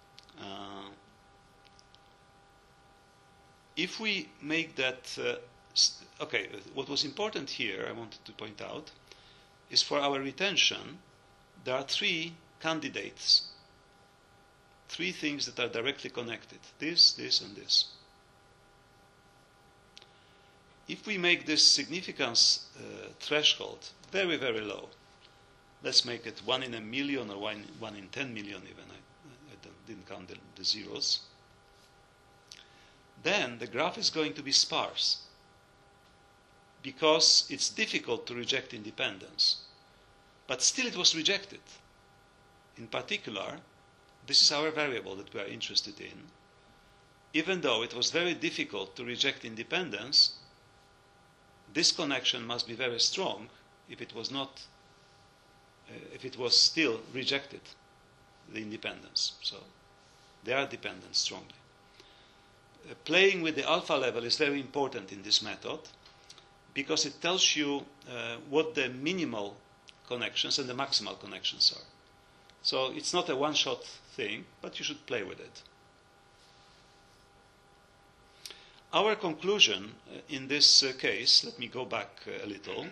Speaker 1: Uh, if we make that uh, okay, what was important here, I wanted to point out, is for our retention, there are three candidates, three things that are directly connected, this, this, and this. If we make this significance uh, threshold very, very low, let's make it one in a million or one, one in ten million even, I, I didn't count the, the zeros, then the graph is going to be sparse because it's difficult to reject independence. But still it was rejected. In particular, this is our variable that we are interested in. Even though it was very difficult to reject independence, this connection must be very strong if it was not, uh, if it was still rejected, the independence. So they are dependent strongly. Uh, playing with the alpha level is very important in this method because it tells you uh, what the minimal connections and the maximal connections are. So it's not a one-shot thing, but you should play with it. Our conclusion uh, in this uh, case, let me go back uh, a little.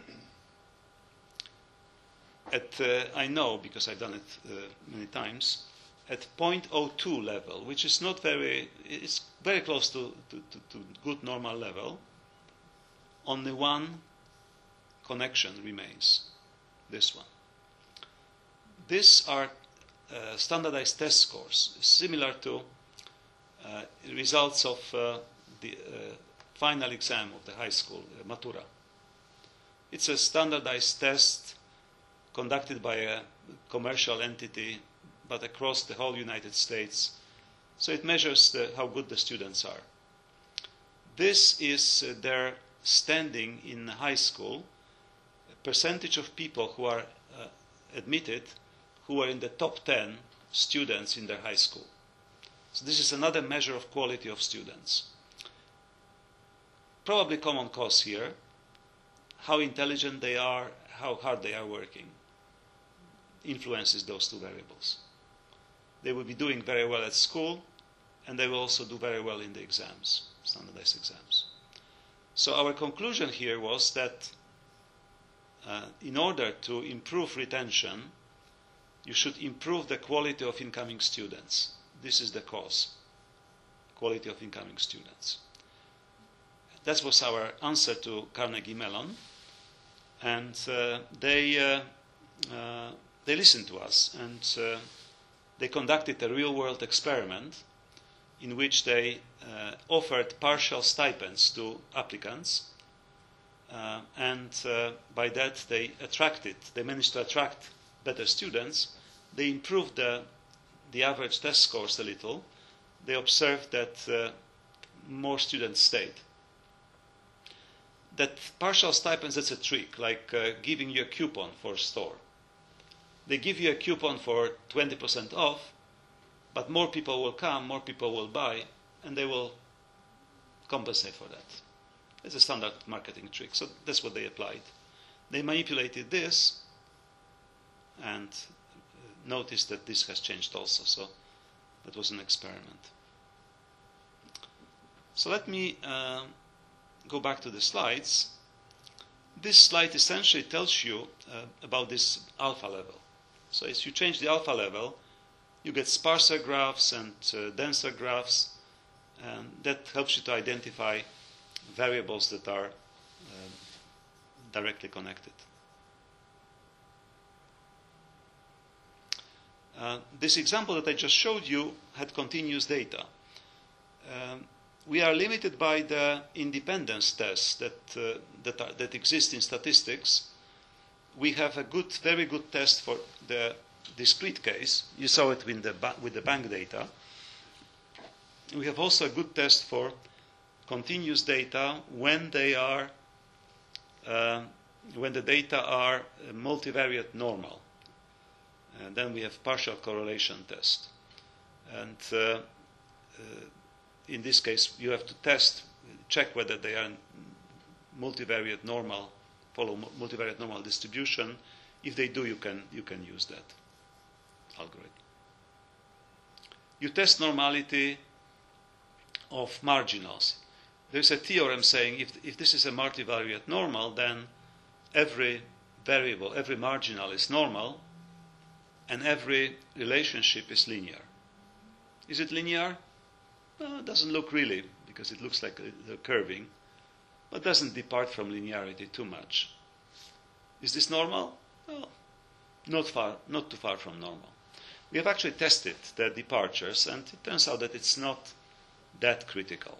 Speaker 1: At, uh, I know, because I've done it uh, many times, at zero point zero two level, which is not very, it's very close to, to, to, to good normal level, only one connection remains, this one. These are uh, standardized test scores, similar to uh, results of uh, the uh, final exam of the high school, uh, Matura. It's a standardized test conducted by a commercial entity, but across the whole United States. So it measures the, how good the students are. This is uh, their standing in high school, a percentage of people who are uh, admitted who are in the top ten students in their high school. So this is another measure of quality of students. Probably common cause here, how intelligent they are, how hard they are working, influences those two variables. They will be doing very well at school, and they will also do very well in the exams, standardized exams. So our conclusion here was that uh, in order to improve retention, you should improve the quality of incoming students. This is the cause, quality of incoming students. That was our answer to Carnegie Mellon, and uh, they uh, uh, they listened to us, and uh, they conducted a real-world experiment in which they uh, offered partial stipends to applicants, uh, and uh, by that they attracted, they managed to attract better students. They improved the, the average test scores a little. They observed that uh, more students stayed. That partial stipends, that's a trick, like uh, giving you a coupon for a store. They give you a coupon for twenty percent off, but more people will come, more people will buy, and they will compensate for that. It's a standard marketing trick, so that's what they applied. They manipulated this, and noticed that this has changed also, so that was an experiment. So let me uh, go back to the slides. This slide essentially tells you uh, about this alpha level. So as you change the alpha level, you get sparser graphs and uh, denser graphs, and that helps you to identify variables that are uh, directly connected. Uh, this example that I just showed you had continuous data. Um, we are limited by the independence tests that, uh, that, are, that exist in statistics. We have a good, very good test for the discrete case. You saw it with the, ba with the bank data. We have also a good test for continuous data when they are, uh, when the data are multivariate normal. And then we have partial correlation test. And uh, uh, in this case, you have to test, check whether they are multivariate normal, follow multivariate normal distribution. If they do, you can, you can use that algorithm. You test normality of marginals. there's a theorem saying if, if this is a multivariate normal, then every variable, every marginal is normal, and every relationship is linear. Is it linear? Well, it doesn't look really, because it looks like a, a curving, but doesn't depart from linearity too much. Is this normal? Well, not far, not too far from normal. We have actually tested the departures, and it turns out that it's not that critical.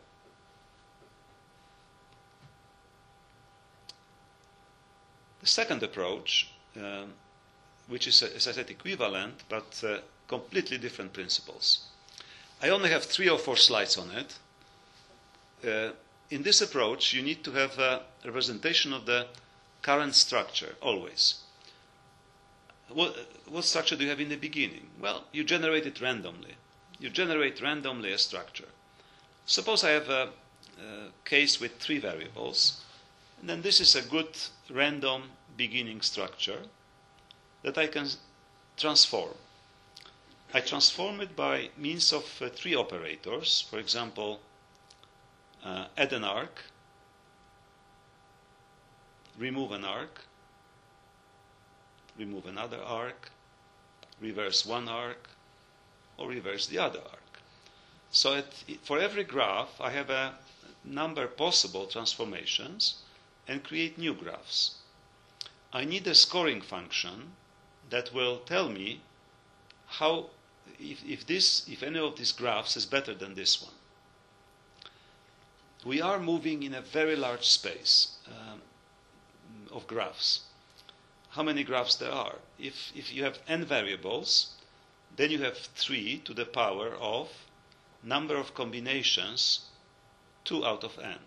Speaker 1: The second approach, um, which is, as I said, equivalent, but uh, completely different principles. I only have three or four slides on it. Uh, in this approach, you need to have a representation of the current structure, always. What, what structure do you have in the beginning? Well, you generate it randomly. You generate randomly a structure. Suppose I have a, a case with three variables, and then this is a good random beginning structure that I can transform. I transform it by means of uh, three operators. For example, uh, add an arc, remove an arc, remove another arc, reverse one arc, or reverse the other arc. So it, for every graph, I have a number of possible transformations and create new graphs. I need a scoring function that will tell me how, if, if, this, if any of these graphs is better than this one. We are moving in a very large space um, of graphs. How many graphs there are? If, if you have n variables, then you have three to the power of number of combinations, two out of n.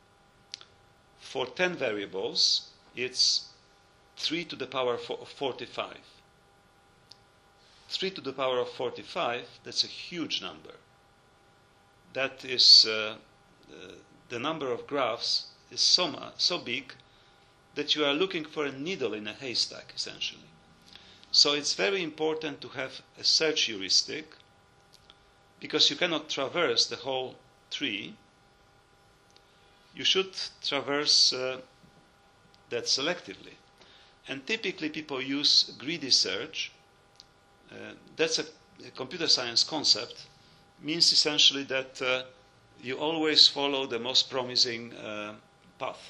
Speaker 1: For ten variables, it's three to the power of forty-five. three to the power of forty-five, that's a huge number. That is, uh, uh, the number of graphs is so, much, so big that you are looking for a needle in a haystack, essentially. So it's very important to have a search heuristic, because you cannot traverse the whole tree. You should traverse uh, that selectively. And typically people use greedy search. Uh, that's a, a computer science concept. Means essentially that uh, you always follow the most promising uh, path.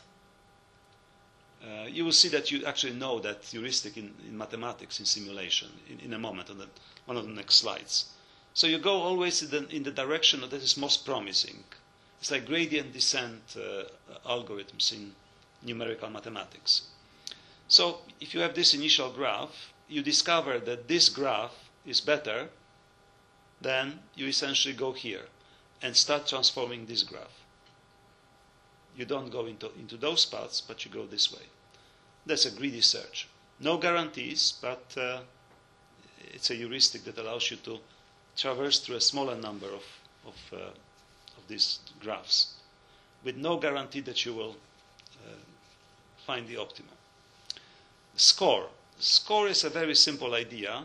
Speaker 1: Uh, you will see that you actually know that heuristic in, in mathematics, in simulation, in, in a moment, on the, one of the next slides. So you go always in the, in the direction that is most promising. It's like gradient descent uh, algorithms in numerical mathematics. So if you have this initial graph, you discover that this graph is better, then you essentially go here and start transforming this graph. You don't go into, into those paths, but you go this way. That's a greedy search. No guarantees, but uh, it's a heuristic that allows you to traverse through a smaller number of, of, uh, of these graphs, with no guarantee that you will uh, find the optimum. Score. Score is a very simple idea.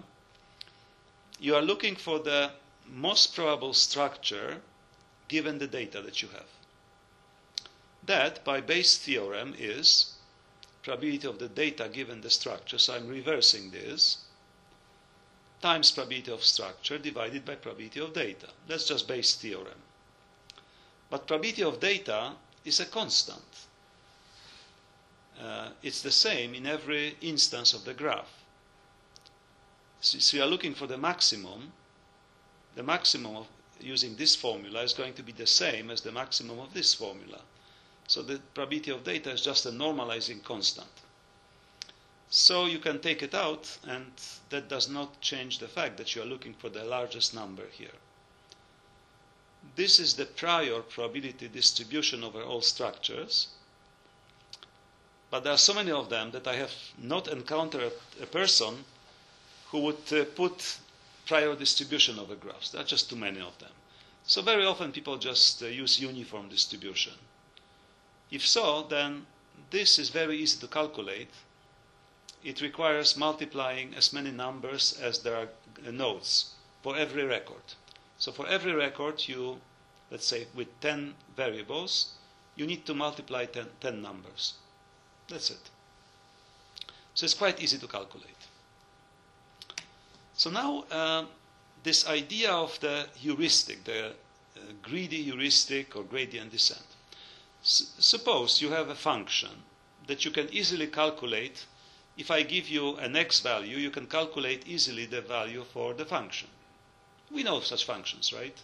Speaker 1: You are looking for the most probable structure given the data that you have. That, by Bayes' theorem, is probability of the data given the structure, so I'm reversing this, times probability of structure divided by probability of data. That's just Bayes' theorem. But probability of data is a constant. Uh, it's the same in every instance of the graph. So, so you are looking for the maximum. The maximum of using this formula is going to be the same as the maximum of this formula. So the probability of data is just a normalizing constant. So you can take it out, and that does not change the fact that you are looking for the largest number here. This is the prior probability distribution over all structures. But there are so many of them that I have not encountered a person who would uh, put prior distribution over graphs. There are just too many of them. So very often people just uh, use uniform distribution. If so, then this is very easy to calculate. It requires multiplying as many numbers as there are uh, nodes for every record. So for every record, you, let's say with ten variables, you need to multiply ten, ten numbers. That's it. So it's quite easy to calculate. So now uh, this idea of the heuristic, the uh, greedy heuristic or gradient descent. S- suppose you have a function that you can easily calculate. If I give you an x value, you can calculate easily the value for the function. We know such functions, right?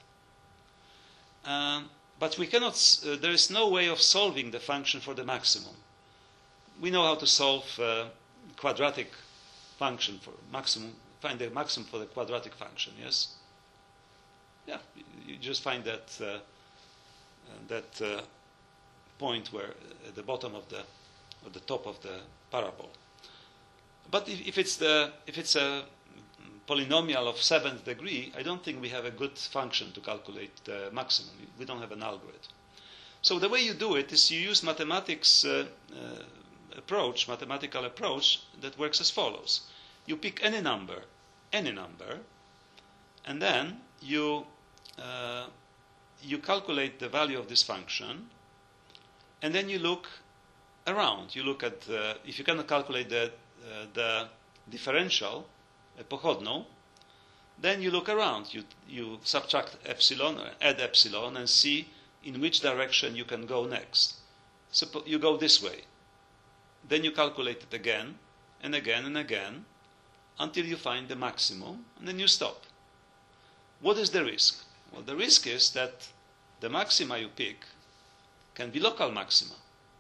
Speaker 1: Um, but we cannot, uh, there is no way of solving the function for the maximum. We know how to solve uh, quadratic function for maximum, find the maximum for the quadratic function, yes? Yeah, you just find that, uh, that uh, point where at the bottom of the, or the top of the parabol. But if, if, it's the, if it's a polynomial of seventh degree, I don't think we have a good function to calculate the maximum. We don't have an algorithm. So the way you do it is you use mathematics uh, uh, approach, mathematical approach that works as follows. You pick any number, any number, and then you, uh, you calculate the value of this function, and then you look around. You look at, uh, if you cannot calculate the, uh, the differential, pochodną, then you look around. You, you subtract epsilon, or add epsilon, and see in which direction you can go next. Suppo- you go this way. Then you calculate it again, and again, and again, until you find the maximum, and then you stop. What is the risk? Well, the risk is that the maxima you pick can be local maxima,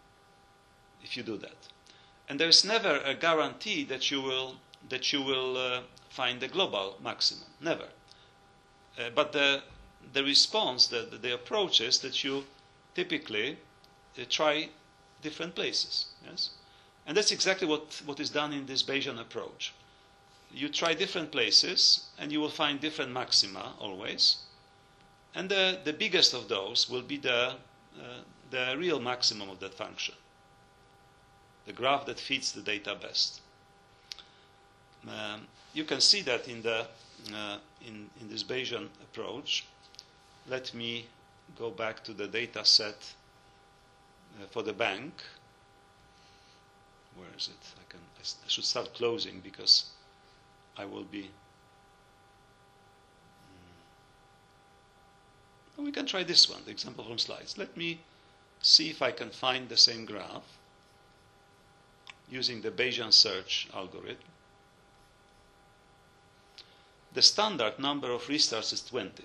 Speaker 1: if you do that. And there is never a guarantee that you will that you will uh, find the global maximum. Never. Uh, but the, the response, the, the approach is that you typically uh, try different places. Yes? And that's exactly what, what is done in this Bayesian approach. You try different places, and you will find different maxima always. And the, the biggest of those will be the, uh, the real maximum of that function, the graph that fits the data best. Um, you can see that in the uh, in, in this Bayesian approach. Let me go back to the data set uh, for the bank. Where is it? I can. I, I should start closing because I will be. Um, we can try this one, the example from slides. Let me see if I can find the same graph using the Bayesian search algorithm. The standard number of restarts is twenty.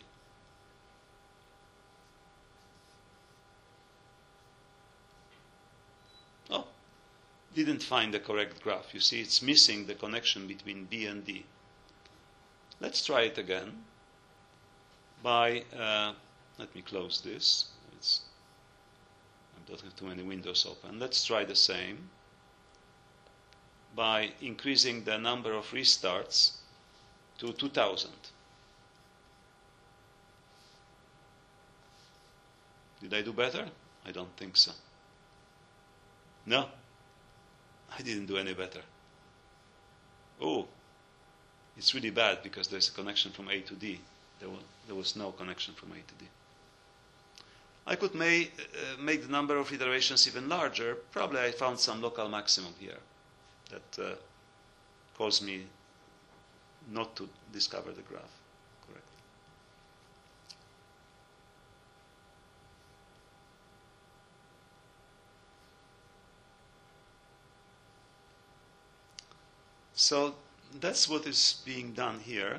Speaker 1: Oh, didn't find the correct graph. You see, it's missing the connection between B and D. Let's try it again by, uh, let me close this. It's, I don't have too many windows open. Let's try the same by increasing the number of restarts to two thousand. Did I do better? I don't think so. No, I didn't do any better. Oh, it's really bad because there's a connection from A to D. There was, there was no connection from A to D. I could may, uh, make the number of iterations even larger. Probably I found some local maximum here that uh, caused me not to discover the graph correctly. So that's what is being done here.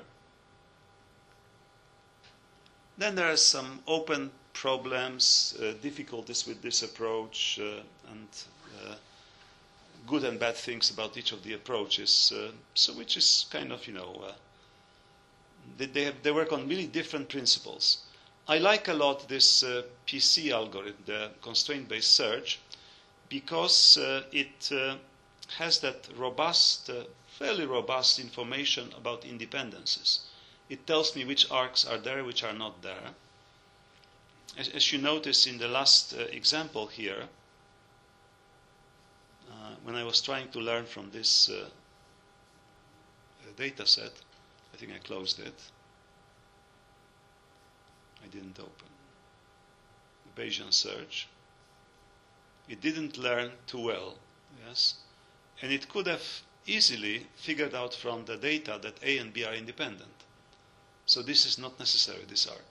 Speaker 1: Then there are some open problems, uh, difficulties with this approach, uh, and uh, good and bad things about each of the approaches. Uh, so, which is kind of, you know, uh, they they, have, they work on really different principles. I like a lot this uh, P C algorithm, the constraint-based search, because uh, it uh, has that robust, uh, fairly robust information about independencies. It tells me which arcs are there, which are not there. As, as you notice in the last uh, example here, uh, when I was trying to learn from this uh, data set, I think I closed it. I didn't open. The Bayesian search. It didn't learn too well, yes, and it could have easily figured out from the data that A and B are independent. So this is not necessary, this arc.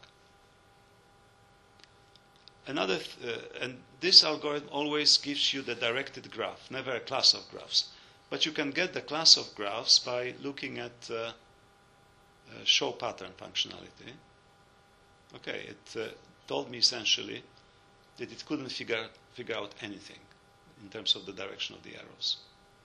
Speaker 1: Another, th uh, and this algorithm always gives you the directed graph, never a class of graphs. But you can get the class of graphs by looking at uh, uh, show pattern functionality. Okay, it uh, told me essentially that it couldn't figure, figure out anything in terms of the direction of the arrows.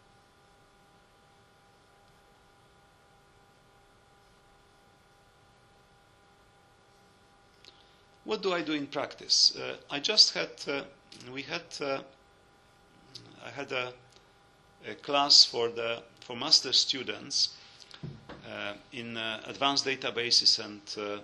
Speaker 1: What do I do in practice? Uh, I just had, uh, we had, uh, I had a, a class for the for master students uh, in uh, advanced databases and uh,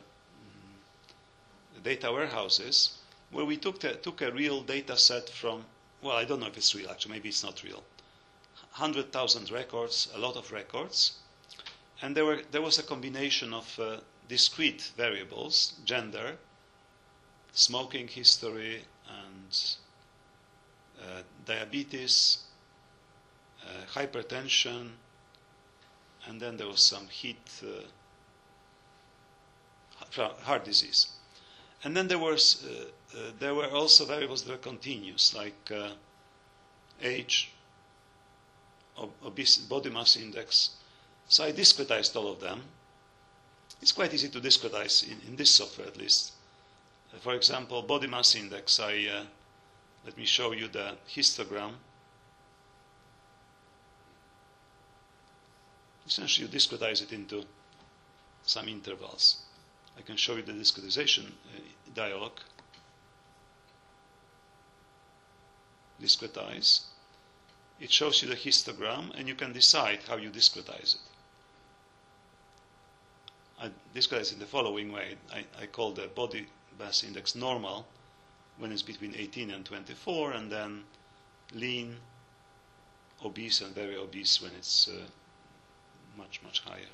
Speaker 1: data warehouses, where we took the, took a real data set from, well, I don't know if it's real actually, maybe it's not real, one hundred thousand records, a lot of records, and there were there was a combination of uh, discrete variables, gender, smoking history, and uh, diabetes, uh, hypertension, and then there was some heat, uh, heart disease. And then there was uh, uh, there were also variables that were continuous, like uh, age, ob obesity, body mass index. So I discretized all of them. It's quite easy to discretize in, in this software, at least. For example, body mass index, I, uh, let me show you the histogram. Essentially, you discretize it into some intervals. I can show you the discretization uh, dialog. Discretize. It shows you the histogram, and you can decide how you discretize it. I discretize it in the following way. I, I call the body mass index normal when it's between eighteen and twenty-four, and then lean, obese, and very obese when it's uh, much, much higher.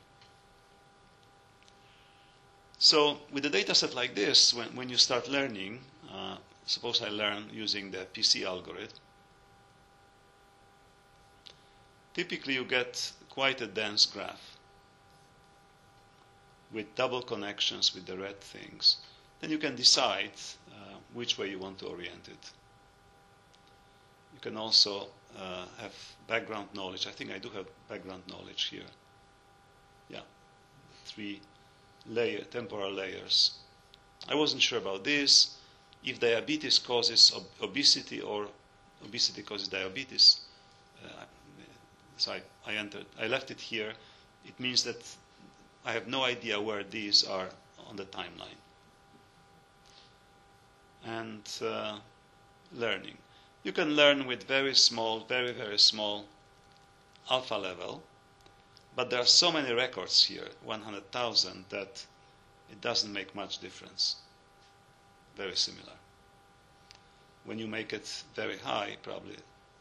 Speaker 1: So with a data set like this, when, when you start learning, uh, suppose I learn using the P C algorithm, typically you get quite a dense graph with double connections with the red things. Then you can decide uh, which way you want to orient it. You can also uh, have background knowledge. I think I do have background knowledge here. Yeah, three layer, temporal layers. I wasn't sure about this. If diabetes causes ob obesity or obesity causes diabetes, uh, so I, I entered, I left it here. It means that I have no idea where these are on the timeline. And uh, learning. You can learn with very small, very, very small alpha level, but there are so many records here, one hundred thousand, that it doesn't make much difference. Very similar. When you make it very high, probably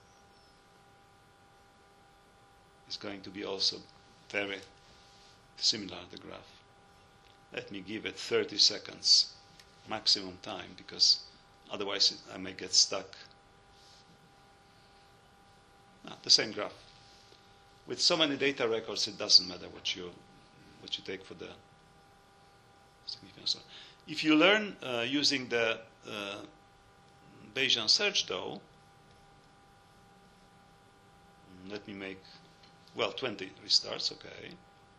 Speaker 1: it's going to be also very similar, the graph. Let me give it thirty seconds maximum time, because otherwise it, I may get stuck. Ah, the same graph. With so many data records, it doesn't matter what you what you take for the significance. If you learn uh, using the uh, Bayesian search, though, let me make, well, twenty restarts, okay.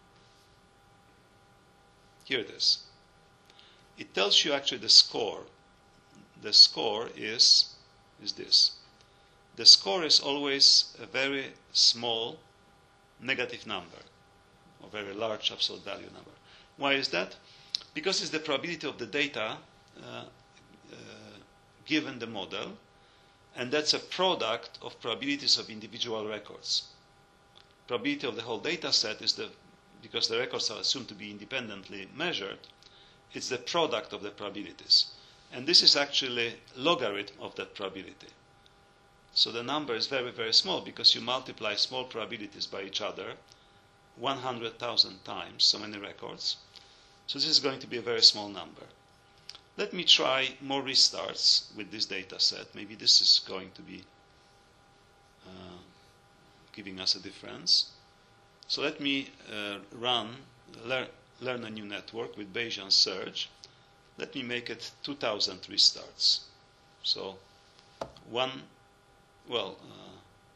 Speaker 1: Here it is. It tells you actually the score. The score is, is this. The score is always a very small negative number, or very large absolute value number. Why is that? Because it's the probability of the data uh, uh, given the model, and that's a product of probabilities of individual records. Probability of the whole data set is the, because the records are assumed to be independently measured, it's the product of the probabilities. And this is actually logarithm of that probability. So the number is very, very small, because you multiply small probabilities by each other one hundred thousand times, so many records. So this is going to be a very small number. let me try more restarts with this data set. Maybe this is going to be uh, giving us a difference. So let me uh, run, lear, learn a new network with Bayesian search. Let me make it two thousand restarts. So one, well, uh,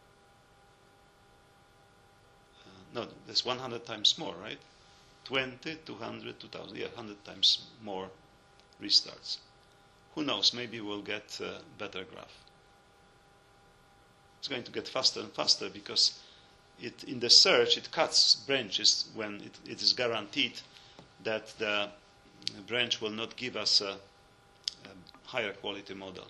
Speaker 1: uh, no, there's one hundred times more, right? twenty, two hundred, two thousand, yeah, one hundred times more restarts. Who knows, maybe we'll get a better graph. It's going to get faster and faster because it, in the search it cuts branches when it, it is guaranteed that the branch will not give us a, a higher quality model.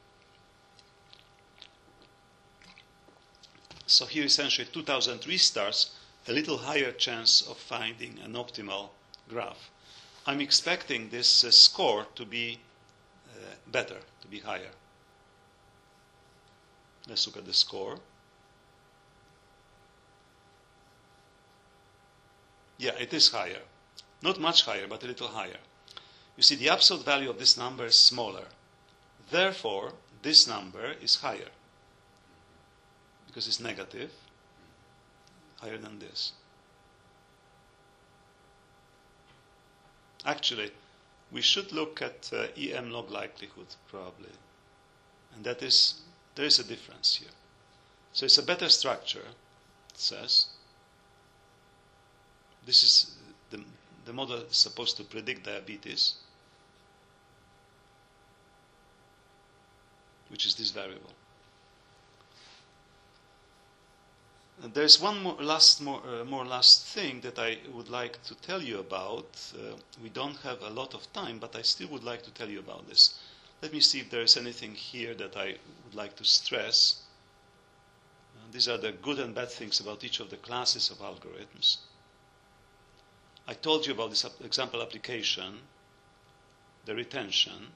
Speaker 1: So here essentially two thousand restarts, a little higher chance of finding an optimal graph. I'm expecting this uh, score to be uh, better, to be higher. Let's look at the score. Yeah, it is higher. Not much higher, but a little higher. You see, the absolute value of this number is smaller. Therefore, this number is higher because it's negative, higher than this. Actually, we should look at uh, E M log likelihood, probably. And that is, there is a difference here. So it's a better structure, it says. This is, the, the model is supposed to predict diabetes, which is this variable. And there's one more last, more, uh, more last thing that I would like to tell you about. Uh, we don't have a lot of time, but I still would like to tell you about this. Let me see if there is anything here that I would like to stress. Uh, these are the good and bad things about each of the classes of algorithms. I told you about this example application, the retention.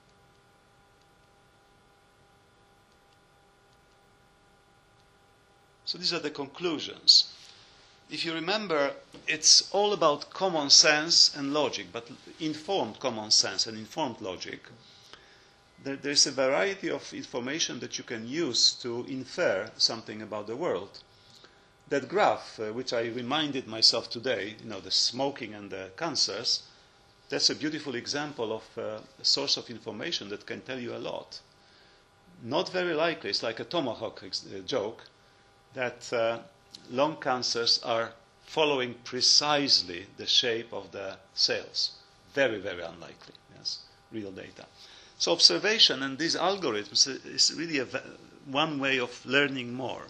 Speaker 1: So these are the conclusions. If you remember, it's all about common sense and logic, but informed common sense and informed logic. There, there's a variety of information that you can use to infer something about the world. That graph, uh, which I reminded myself today, you know, the smoking and the cancers, that's a beautiful example of uh, a source of information that can tell you a lot. Not very likely, it's like a tomahawk ex- uh, joke, that uh, lung cancers are following precisely the shape of the cells. Very, very unlikely, yes, real data. So observation and these algorithms is really a, one way of learning more.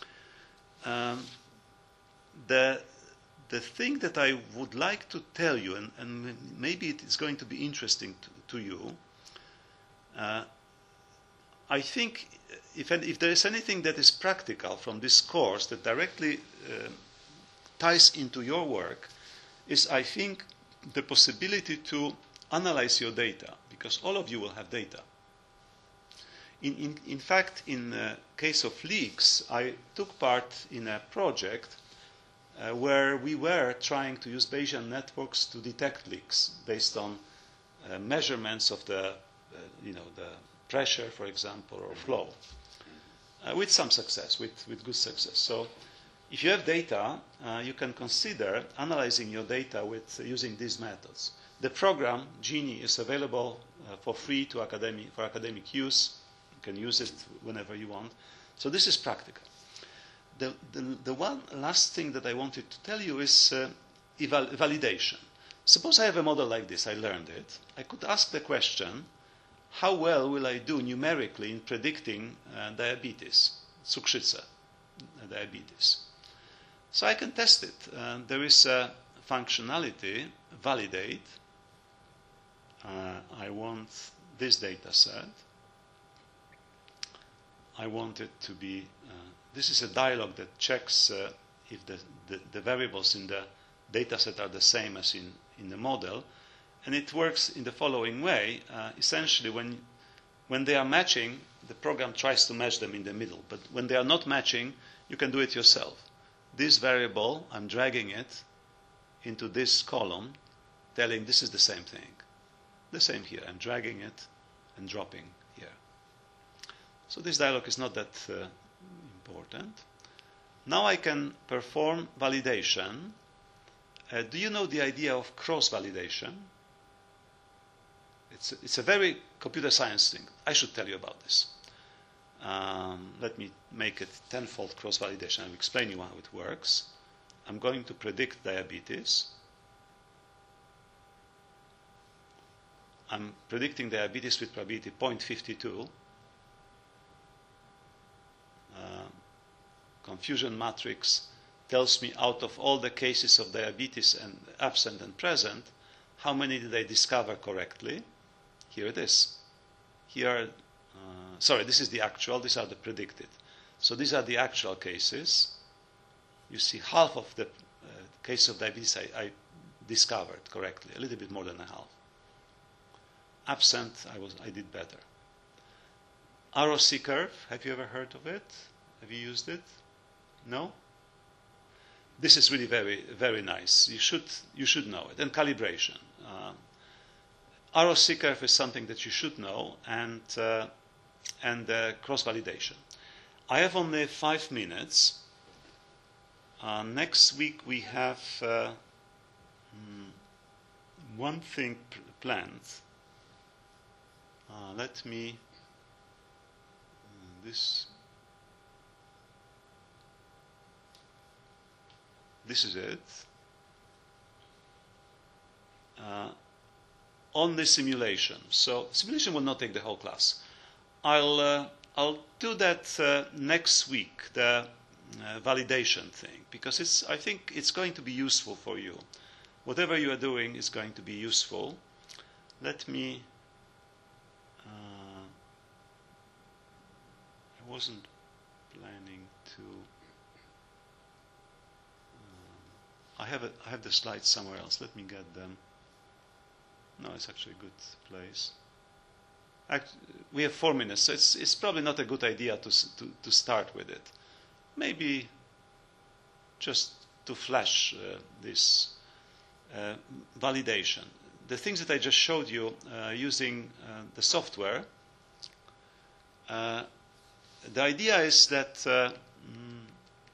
Speaker 1: Um, the, the thing that I would like to tell you, and, and maybe it is going to be interesting to, to you, uh, I think if, if there is anything that is practical from this course that directly uh, ties into your work, is I think the possibility to analyze your data, because all of you will have data. In, in, in fact, in the case of leaks, I took part in a project uh, where we were trying to use Bayesian networks to detect leaks based on uh, measurements of the, uh, you know, the pressure, for example, or flow, uh, with some success, with, with good success. So if you have data, uh, you can consider analyzing your data with uh, using these methods. The program, Genie, is available uh, for free to academic, for academic use. You can use it whenever you want. So this is practical. The, the, the one last thing that I wanted to tell you is uh, eval validation. Suppose I have a model like this, I learned it. I could ask the question, how well will I do numerically in predicting uh, diabetes, cukrzycę, uh, diabetes? So I can test it. Uh, there is a functionality, validate. Uh, I want this data set. I want it to be, uh, this is a dialog that checks uh, if the, the, the variables in the data set are the same as in, in the model. And it works in the following way. Uh, essentially, when, when they are matching, the program tries to match them in the middle. But when they are not matching, you can do it yourself. This variable, I'm dragging it into this column, telling this is the same thing. The same here. I'm dragging it and dropping here. So this dialog is not that uh, important. Now I can perform validation. Uh, do you know the idea of cross-validation? It's a, it's a very computer science thing. I should tell you about this. Um, let me make it tenfold cross-validation. I'll explain you how it works. I'm going to predict diabetes. I'm predicting diabetes with probability zero point five two. Uh, confusion matrix tells me out of all the cases of diabetes and absent and present, how many did I discover correctly? Here it is. Here, uh, sorry, this is the actual, these are the predicted. So these are the actual cases. You see half of the uh, case of diabetes I, I discovered correctly, a little bit more than a half. Absent, I was I did better. R O C curve, have you ever heard of it? Have you used it? No? This is really very, very nice. You should, you should know it. And calibration. Uh, R O C curve is something that you should know, and, uh, and uh, cross-validation. I have only five minutes. Uh, next week we have uh, one thing planned. Uh, let me, uh, this, this is it. Uh, only simulation. So simulation will not take the whole class. I'll, uh, I'll do that uh, next week, the uh, validation thing, because it's, I think it's going to be useful for you. Whatever you are doing is going to be useful. Let me, uh, I wasn't planning to, uh, I have, a, I have the slides somewhere else. Let me get them. No, it's actually a good place. Act, we have four minutes, so it's, it's probably not a good idea to, to, to start with it. Maybe just to flash uh, this uh, validation. The things that I just showed you uh, using uh, the software, uh, the idea is that uh, mm,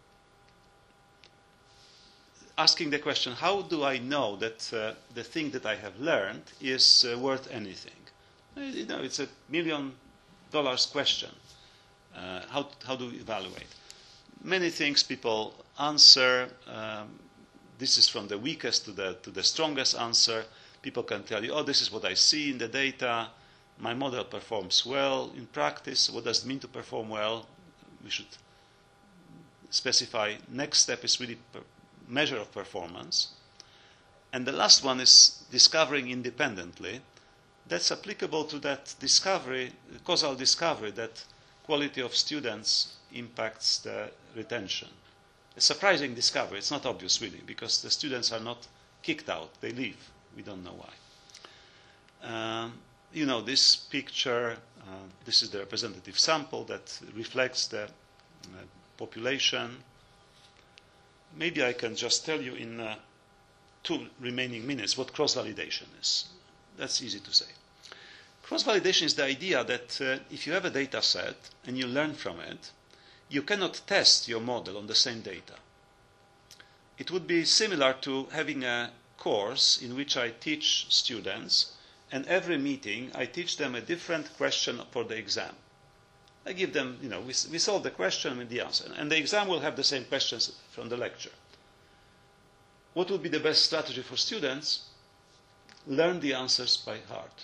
Speaker 1: asking the question, how do I know that uh, the thing that I have learned is uh, worth anything? You know, it's a million dollars question. Uh, how, how do we evaluate? Many things people answer. Um, this is from the weakest to the, to the strongest answer. People can tell you, oh, this is what I see in the data. My model performs well in practice. What does it mean to perform well? We should specify. Next step is really per measure of performance. And the last one is discovering independently. That's applicable to that discovery, causal discovery, that quality of students impacts the retention. A surprising discovery. It's not obvious, really, because the students are not kicked out. They leave. We don't know why. Um, you know, this picture, uh, this is the representative sample that reflects the uh, population. Maybe I can just tell you in uh, two remaining minutes what cross-validation is. That's easy to say. Cross-validation is the idea that uh, if you have a data set and you learn from it, you cannot test your model on the same data. It would be similar to having a course in which I teach students, and every meeting I teach them a different question for the exam. I give them, you know, we, we solve the question with the answer, and the exam will have the same questions from the lecture. What would be the best strategy for students? Learn the answers by heart.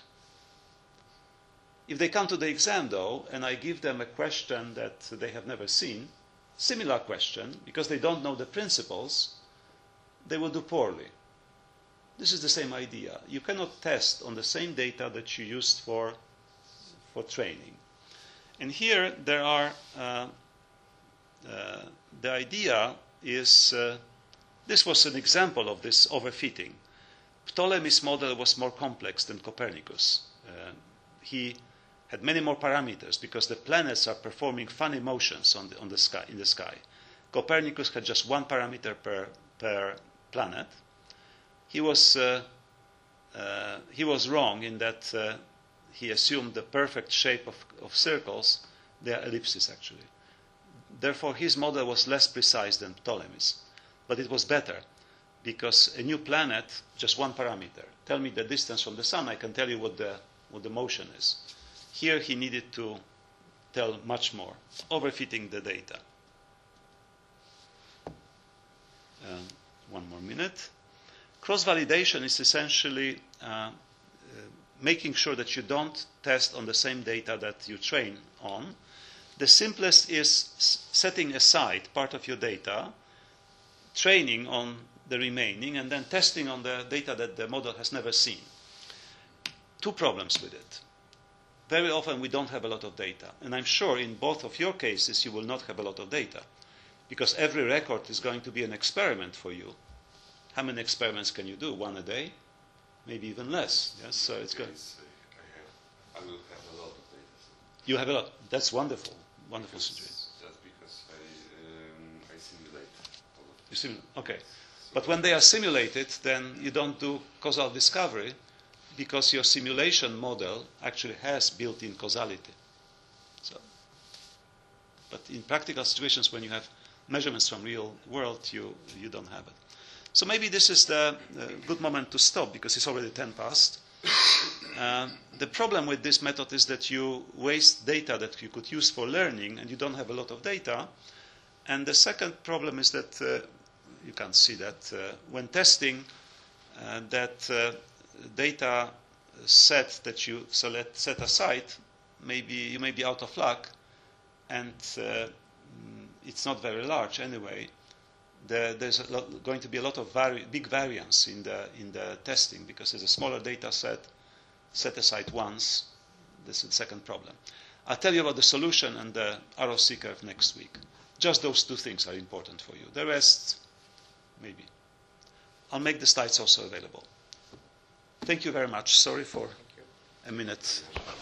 Speaker 1: If they come to the exam, though, and I give them a question that they have never seen, similar question, because they don't know the principles, they will do poorly. This is the same idea. You cannot test on the same data that you used for, for training. And here there are, uh, uh, the idea is, uh, this was an example of this overfitting. Ptolemy's model was more complex than Copernicus. Uh, he had many more parameters because the planets are performing funny motions on the, on the sky, in the sky. Copernicus had just one parameter per, per planet. He was uh, uh, he was wrong in that uh, he assumed the perfect shape of, of circles. They are ellipses, actually. Therefore, his model was less precise than Ptolemy's. But it was better, because a new planet, just one parameter. Tell me the distance from the sun, I can tell you what the, what the motion is. Here he needed to tell much more, overfitting the data. Uh, one more minute. Cross-validation is essentially uh, uh, making sure that you don't test on the same data that you train on. The simplest is setting aside part of your data, training on the remaining, and then testing on the data that the model has never seen. Two problems with it. Very often we don't have a lot of data. And I'm sure in both of your cases you will not have a lot of data, because every record is going to be an experiment for you. How many experiments can you do? One a day? Maybe even less. Yes, so it's going.
Speaker 2: I, have, I will have a lot of data. So.
Speaker 1: You have a lot. That's wonderful. Wonderful
Speaker 2: because,
Speaker 1: situation.
Speaker 2: Just because I, um, I simulate all of
Speaker 1: You simulate. Okay. But when they are simulated, then you don't do causal discovery, because your simulation model actually has built-in causality. So, but in practical situations, when you have measurements from real world, you you don't have it. So maybe this is the uh, good moment to stop, because it's already ten past. Uh, the problem with this method is that you waste data that you could use for learning, and you don't have a lot of data. And the second problem is that uh, you can't see that uh, when testing, uh, that uh, data set that you select, set aside, maybe you may be out of luck, and uh, it's not very large anyway. The, there's a lot, going to be a lot of vari big variance in the in the testing, because there's a smaller data set set aside once. This is the second problem. I'll tell you about the solution and the R O C curve next week. Just those two things are important for you. The rest, maybe. I'll make the slides also available. Thank you very much. Sorry for a minute.